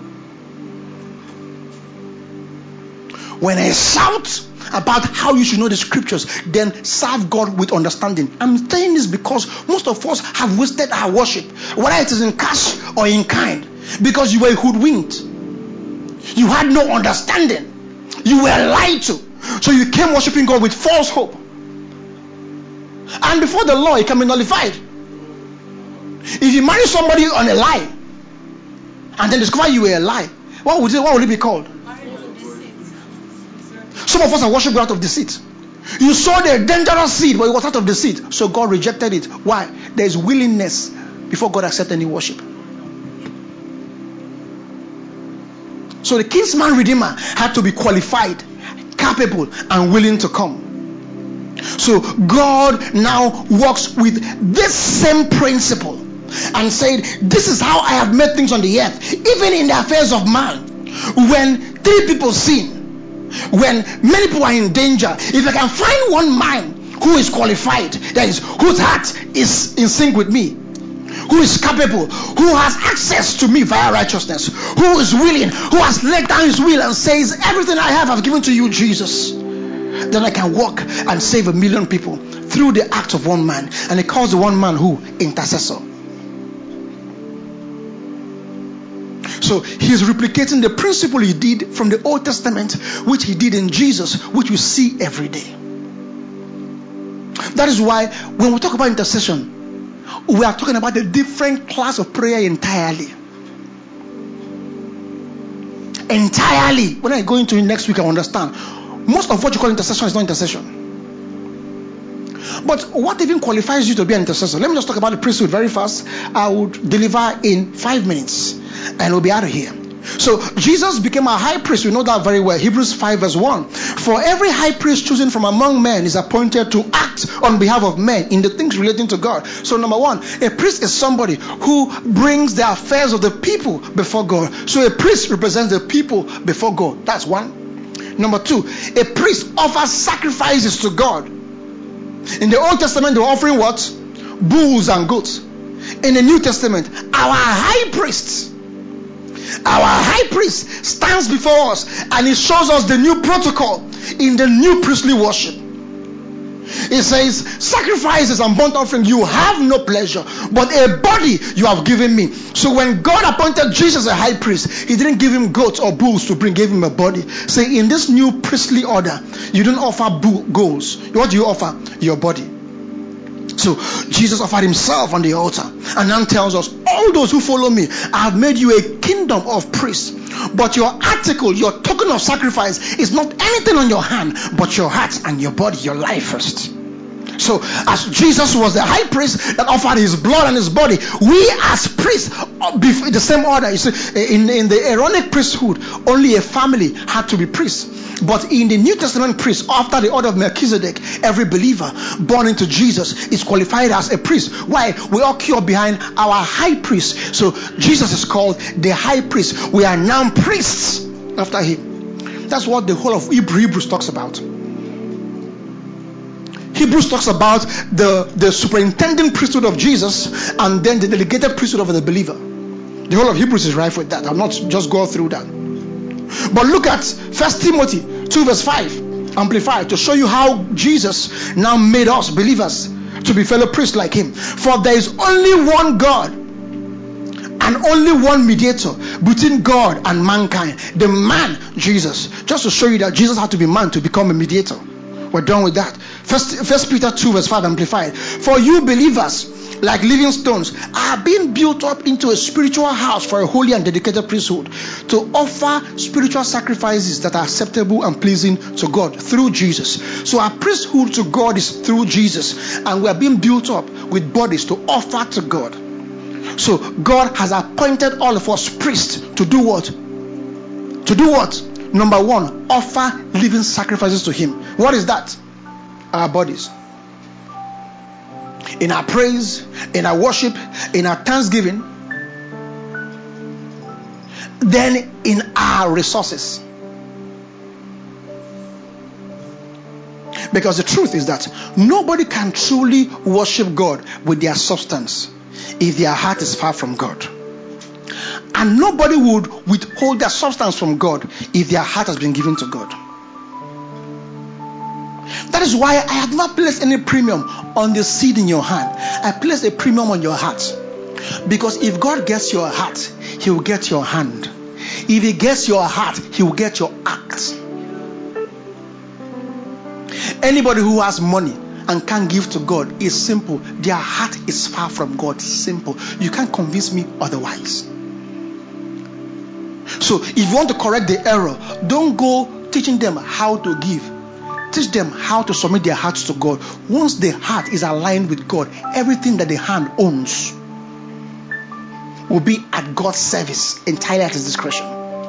When I shout about how you should know the scriptures, then serve God with understanding. I'm saying this because most of us have wasted our worship, whether it is in cash or in kind, because you were hoodwinked. You had no understanding. You were lied to. So you came worshiping God with false hope. And before the law, it can be nullified. If you marry somebody on a lie and then discover you were a lie, what would it, what would it be called? Some of us are worshiping out of deceit. You sowed a dangerous seed, but it was out of deceit. So God rejected it. Why? There is willingness before God accepts any worship. So the kinsman redeemer had to be qualified, capable, and willing to come. So God now works with this same principle and said, this is how I have made things on the earth. Even in the affairs of man, when three people sin, When many people are in danger, if I can find one man who is qualified, that is, whose heart is in sync with me, who is capable, who has access to me via righteousness, who is willing, who has laid down his will and says, everything I have I've given to you, Jesus, then I can walk and save a million people through the act of one man. And he calls the one man who? Intercessor. So he is replicating the principle he did from the Old Testament, which he did in Jesus, which we see every day. That is why when we talk about intercession, we are talking about a different class of prayer entirely. Entirely. When I go into it next week, I understand. Most of what you call intercession is not intercession. But what even qualifies you to be an intercessor? Let me just talk about the priesthood very fast. I would deliver in five minutes and we'll be out of here. So Jesus became a high priest. We know that very well. Hebrews five verse one. For every high priest chosen from among men is appointed to act on behalf of men in the things relating to God. So number one, a priest is somebody who brings the affairs of the people before God. So a priest represents the people before God. That's one. Number two, a priest offers sacrifices to God. In the Old Testament, they were offering what? Bulls and goats. In the New Testament, our high priest Our high priest stands before us and he shows us the new protocol in the new priestly worship. He says, sacrifices and burnt offering you have no pleasure, but a body you have given me. So when God appointed Jesus a high priest, he didn't give him goats or bulls to bring, gave him a body. Say, in this new priestly order, you don't offer bull, goats. What do you offer? Your body. So Jesus offered himself on the altar and now tells us, all those who follow me, I have made you a kingdom of priests. But your article, your token of sacrifice is not anything on your hand, but your heart and your body, your life first. So as Jesus was the high priest that offered his blood and his body, we as priests, the same order. You see, in, in the Aaronic priesthood, only a family had to be priests. But in the New Testament priest, after the order of Melchizedek, every believer born into Jesus is qualified as a priest. Why? We all queue behind our high priest. So Jesus is called the high priest. We are now priests after him. That's what the whole of Hebrews talks about. Hebrews talks about the, the superintending priesthood of Jesus and then the delegated priesthood of the believer. The whole of Hebrews is rife with that. I'll not just go through that. But look at First Timothy two verse five, amplified, to show you how Jesus now made us believers to be fellow priests like him. For there is only one God and only one mediator between God and mankind, the man Jesus. Just to show you that Jesus had to be man to become a mediator. We're done with that. First, First Peter two verse five, amplified. For you believers, like living stones, are being built up into a spiritual house for a holy and dedicated priesthood, to offer spiritual sacrifices that are acceptable and pleasing to God through Jesus. So our priesthood to God is through Jesus, and we are being built up with bodies to offer to God. So God has appointed all of us priests to do what? To do what? Number one, offer living sacrifices to him. What is that? Our bodies. In our praise, in our worship, in our thanksgiving, then in our resources. Because the truth is that nobody can truly worship God with their substance if their heart is far from God. And nobody would withhold their substance from God if their heart has been given to God. That is why I have not placed any premium on the seed in your hand. I place a premium on your heart. Because if God gets your heart, he will get your hand. If he gets your heart, he will get your act. Anybody who has money and can't give to God is simple. Their heart is far from God. Simple. You can't convince me otherwise. So if you want to correct the error, don't go teaching them how to give. Teach them how to submit their hearts to God. Once the heart is aligned with God, everything that the hand owns will be at God's service, entirely at his discretion.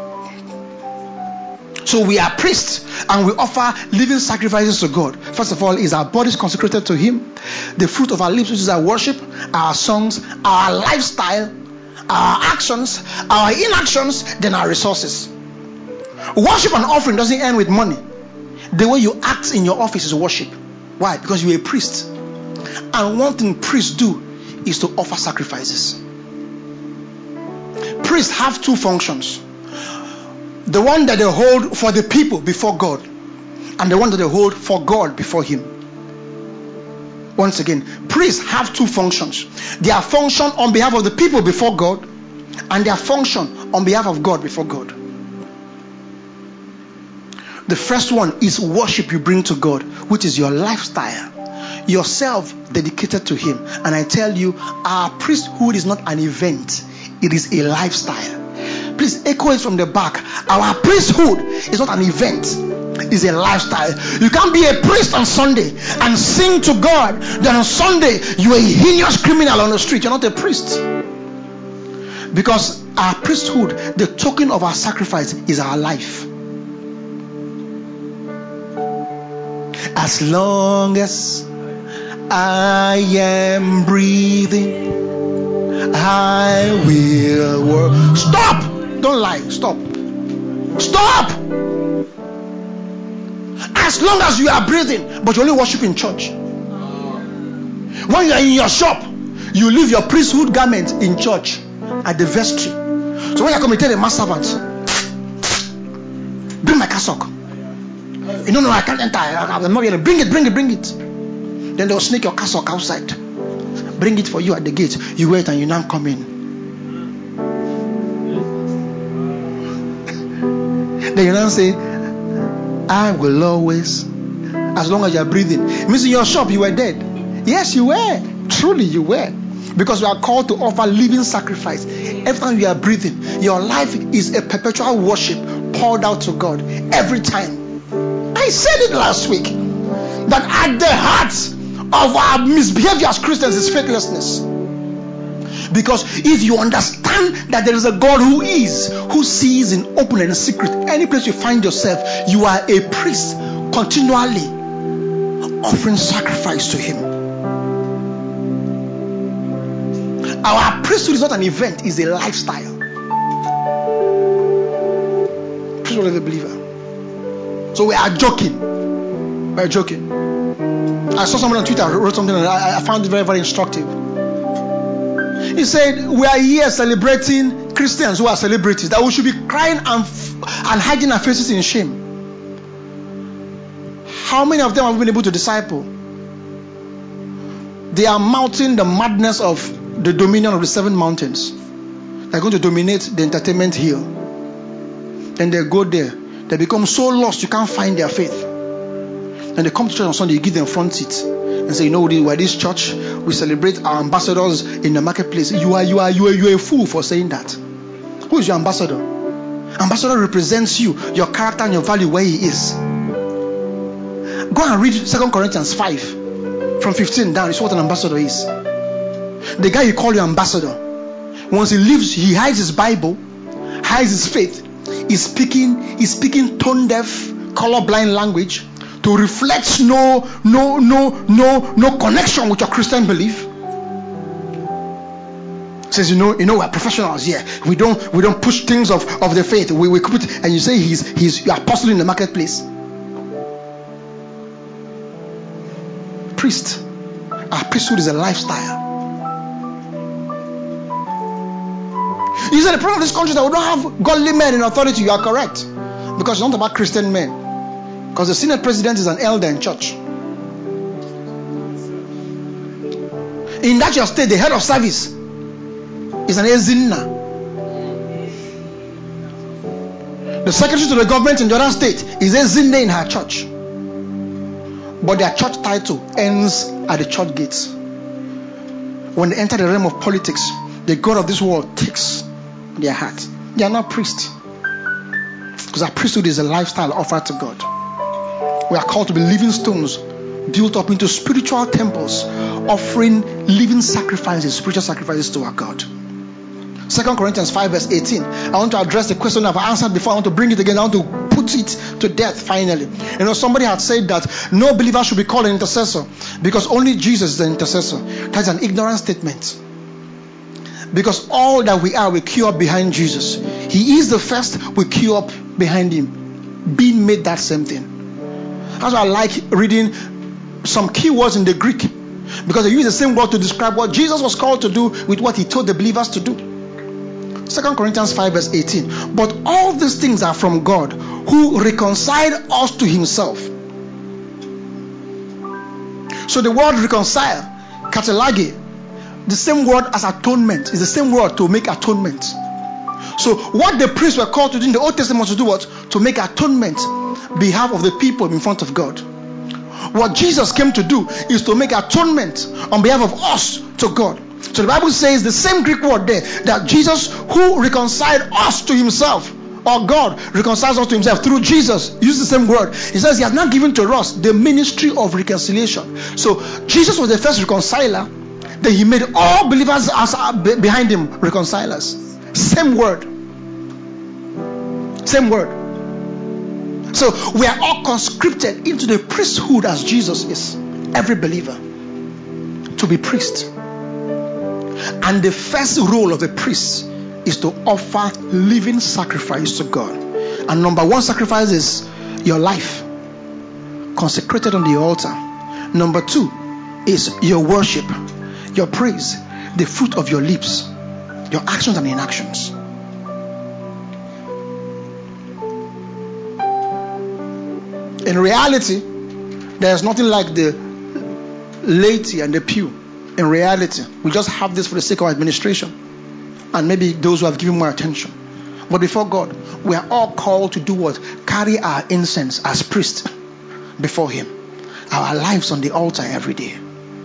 So we are priests and we offer living sacrifices to God. First of all, is our bodies consecrated to him, the fruit of our lips, which is our worship, our songs, our lifestyle, our actions, our inactions, then our resources. Worship and offering doesn't end with money. The way you act in your office is worship. Why? Because you're a priest. And one thing priests do is to offer sacrifices. Priests have two functions. The one that they hold for the people before God, and the one that they hold for God before Him. Once again, priests have two functions. Their function on behalf of the people before God, and their function on behalf of God before God. The first one is worship you bring to God, which is your lifestyle, yourself dedicated to Him. And I tell you, our priesthood is not an event, it is a lifestyle. Please echo it from the back. Our priesthood is not an event, it's a lifestyle. You can't be a priest on Sunday and sing to God, then on Sunday you're a heinous criminal on the street. You're not a priest. Because our priesthood, the token of our sacrifice, is our life. As long as I am breathing, I will work. Stop! Don't lie. Stop. Stop! As long as you are breathing, but you only worship in church. When you are in your shop, you leave your priesthood garment in church at the vestry. So when you come and tell the master servant, bring my cassock. You know, no, I can't enter. I'm not here. Bring it, bring it, bring it. Then they'll sneak your cassock outside. Bring it for you at the gate. You wait and you now come in. Then you now say, I will always, as long as you are breathing. It means in your shop you were dead. Yes, you were. Truly you were. Because you are called to offer living sacrifice. Every time you are breathing, your life is a perpetual worship poured out to God. Every time. I said it last week, that at the heart of our misbehavior as Christians is faithlessness. Because if you understand that there is a God who is, who sees in open and in secret, any place you find yourself, you are a priest continually offering sacrifice to Him. Our priesthood is not an event, it's a lifestyle. Priesthood of a believer. So we are joking. We are joking. I saw someone on Twitter wrote something and I, I found it very, very instructive. He said, we are here celebrating Christians who are celebrities, that we should be crying and, and hiding our faces in shame. How many of them have been able to disciple? They are mounting the madness of the dominion of the seven mountains. They're going to dominate the entertainment hill. Then they go there. They become so lost you can't find their faith. And they come to church on Sunday, you give them front seats and say, you know, we're this church, we celebrate our ambassadors in the marketplace. You are, you are, you are, you are a fool for saying that. Who is your ambassador? Ambassador represents you, your character and your value where he is. Go and read Second Corinthians five from fifteen down. It's what an ambassador is. The guy you call your ambassador, once he leaves, he hides his Bible, hides his faith. He's speaking, he's speaking tone deaf, colorblind language to reflect no, no, no, no, no connection with your Christian belief. Says, you know, you know, we're professionals here. We don't, we don't push things of, of the faith. We, we put, and you say he's, he's apostle in the marketplace. Priest. Our priesthood is a lifestyle. You say the problem of this country is that we don't have godly men in authority. You are correct. Because it's not about Christian men. Because the Senate president is an elder in church. In that your state, the head of service is an Ezinna. The secretary to the government in the other state is Ezinna in her church. But their church title ends at the church gates. When they enter the realm of politics, the God of this world takes their heart. They are not priests. Because our priesthood is a lifestyle offered to God. We are called to be living stones built up into spiritual temples, offering living sacrifices, spiritual sacrifices to our God. Second Corinthians five verse eighteen. I want to address the question I've answered before. I want to bring it again. I want to put it to death finally. You know, somebody had said that no believer should be called an intercessor because only Jesus is the intercessor. That's an ignorant statement. Because all that we are, we queue up behind Jesus. He is the first, we queue up behind him, being made that same thing. That's why I like reading some key words in the Greek, because they use the same word to describe what Jesus was called to do with what he told the believers to do. Second Corinthians five verse eighteen. But all these things are from God, who reconciled us to himself. So the word reconcile, katalage, the same word as atonement, is the same word to make atonement. So what the priests were called to do in the Old Testament to do what? To make atonement on behalf of the people in front of God. What Jesus came to do is to make atonement on behalf of us to God. So the Bible says the same Greek word there, that Jesus, who reconciled us to himself, or God reconciles us to himself through Jesus, uses the same word. He says he has not given to us the ministry of reconciliation. So Jesus was the first reconciler. Then he made all believers as behind him reconcilers. Same word. Same word. So we are all conscripted into the priesthood as Jesus is. Every believer to be priest. And the first role of a priest is to offer living sacrifice to God. And number one sacrifice is your life, consecrated on the altar. Number two is your worship, your praise, the fruit of your lips, your actions and inactions. In reality, there is nothing like the laity and the pew. In reality, we just have this for the sake of administration, and maybe those who have given more attention. But before God, we are all called to do what? Carry our incense as priests before him. Our lives on the altar every day.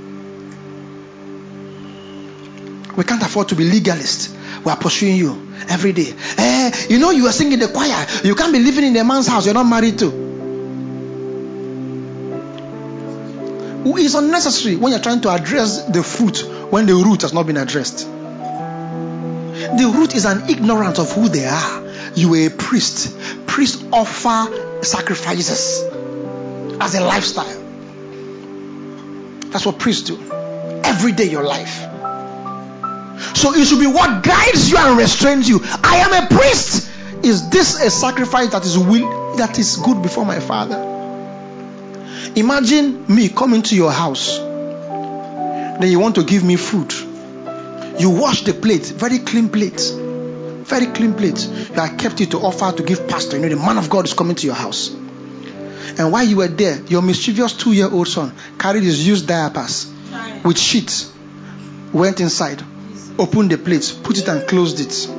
We can't afford to be legalists. We are pursuing you every day. Eh, you know, you are singing in the choir. You can't be living in a man's house you're not married to. It's unnecessary when you're trying to address the fruit when the root has not been addressed. The root is an ignorance of who they are. You are a priest. Priests offer sacrifices as a lifestyle. That's what priests do. Every day your life. So it should be what guides you and restrains you. I am a priest. Is this a sacrifice that is will that is good before my Father? Imagine me coming to your house. Then you want to give me food. You wash the plate, very clean plate. Very clean plate. You have kept it to offer to give pastor. You know, the man of God is coming to your house. And while you were there, your mischievous two-year-old son carried his used diapers with sheets, went inside, opened the plate, put it and closed it.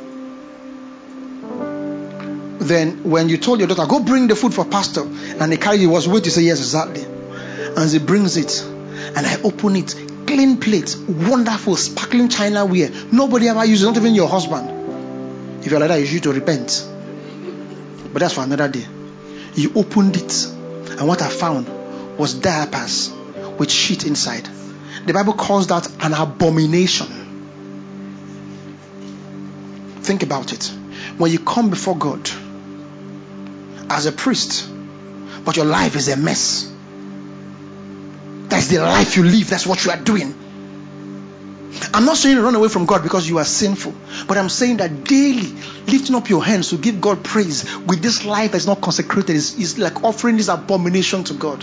Then when you told your daughter, go bring the food for pastor, and they carried it, was waiting to say yes, exactly. And he brings it, and I open it, clean plate, wonderful, sparkling chinaware. Nobody ever uses it, not even your husband. If you're like that, you should to repent. But that's for another day. You opened it, and what I found was diapers with shit inside. The Bible calls that an abomination. Think about it. When you come before God as a priest, but your life is a mess. That's the life you live. That's what you are doing. I'm not saying run away from God because you are sinful, but I'm saying that daily lifting up your hands to give God praise with this life that's not consecrated is, is like offering this abomination to God.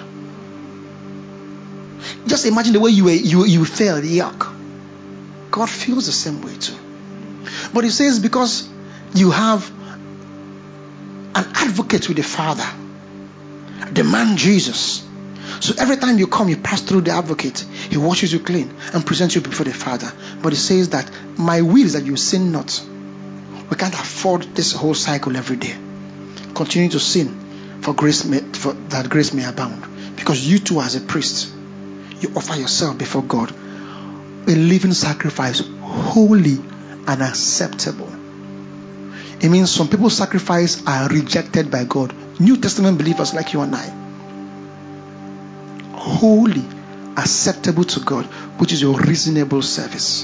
Just imagine the way you were, you you felt. Yuck. God feels the same way too. But he says because you have an advocate with the Father, the man Jesus. So every time you come, you pass through the advocate. He washes you clean and presents you before the Father. But he says that my will is that you sin not. We can't afford this whole cycle every day. Continue to sin for grace may, for that grace may abound. Because you too, as a priest, you offer yourself before God, a living sacrifice, holy and acceptable. It means some people's sacrifice are rejected by God. New Testament believers like you and I. Holy, acceptable to God, which is your reasonable service.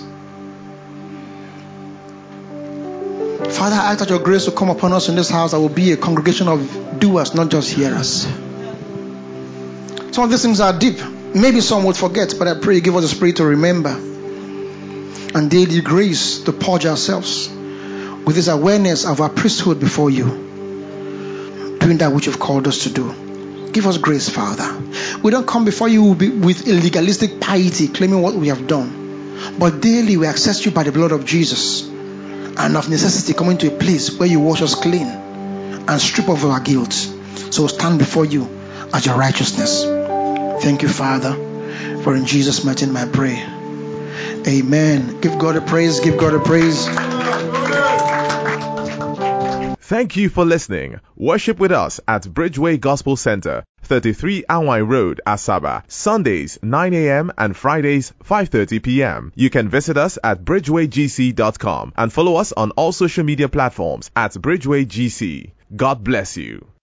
Father, I ask that your grace will come upon us in this house. That will be a congregation of doers, not just hearers. Some of these things are deep. Maybe some would forget, but I pray you give us the spirit to remember. And daily grace to purge ourselves with this awareness of our priesthood before you. doing that which you've called us to do. Give us grace, Father. We don't come before you with a legalistic piety, claiming what we have done. But daily we access you by the blood of Jesus. And of necessity coming to a place where you wash us clean and strip off our guilt. So we'll stand before you as your righteousness. Thank you, Father. For in Jesus' mighty name I pray. Amen. Give God a praise. Give God a praise. Thank you for listening. Worship with us at Bridgeway Gospel Center, thirty-three Anwai Road, Asaba, Sundays nine a.m. and Fridays five thirty p.m. You can visit us at bridgeway g c dot com and follow us on all social media platforms at Bridgeway G C. God bless you.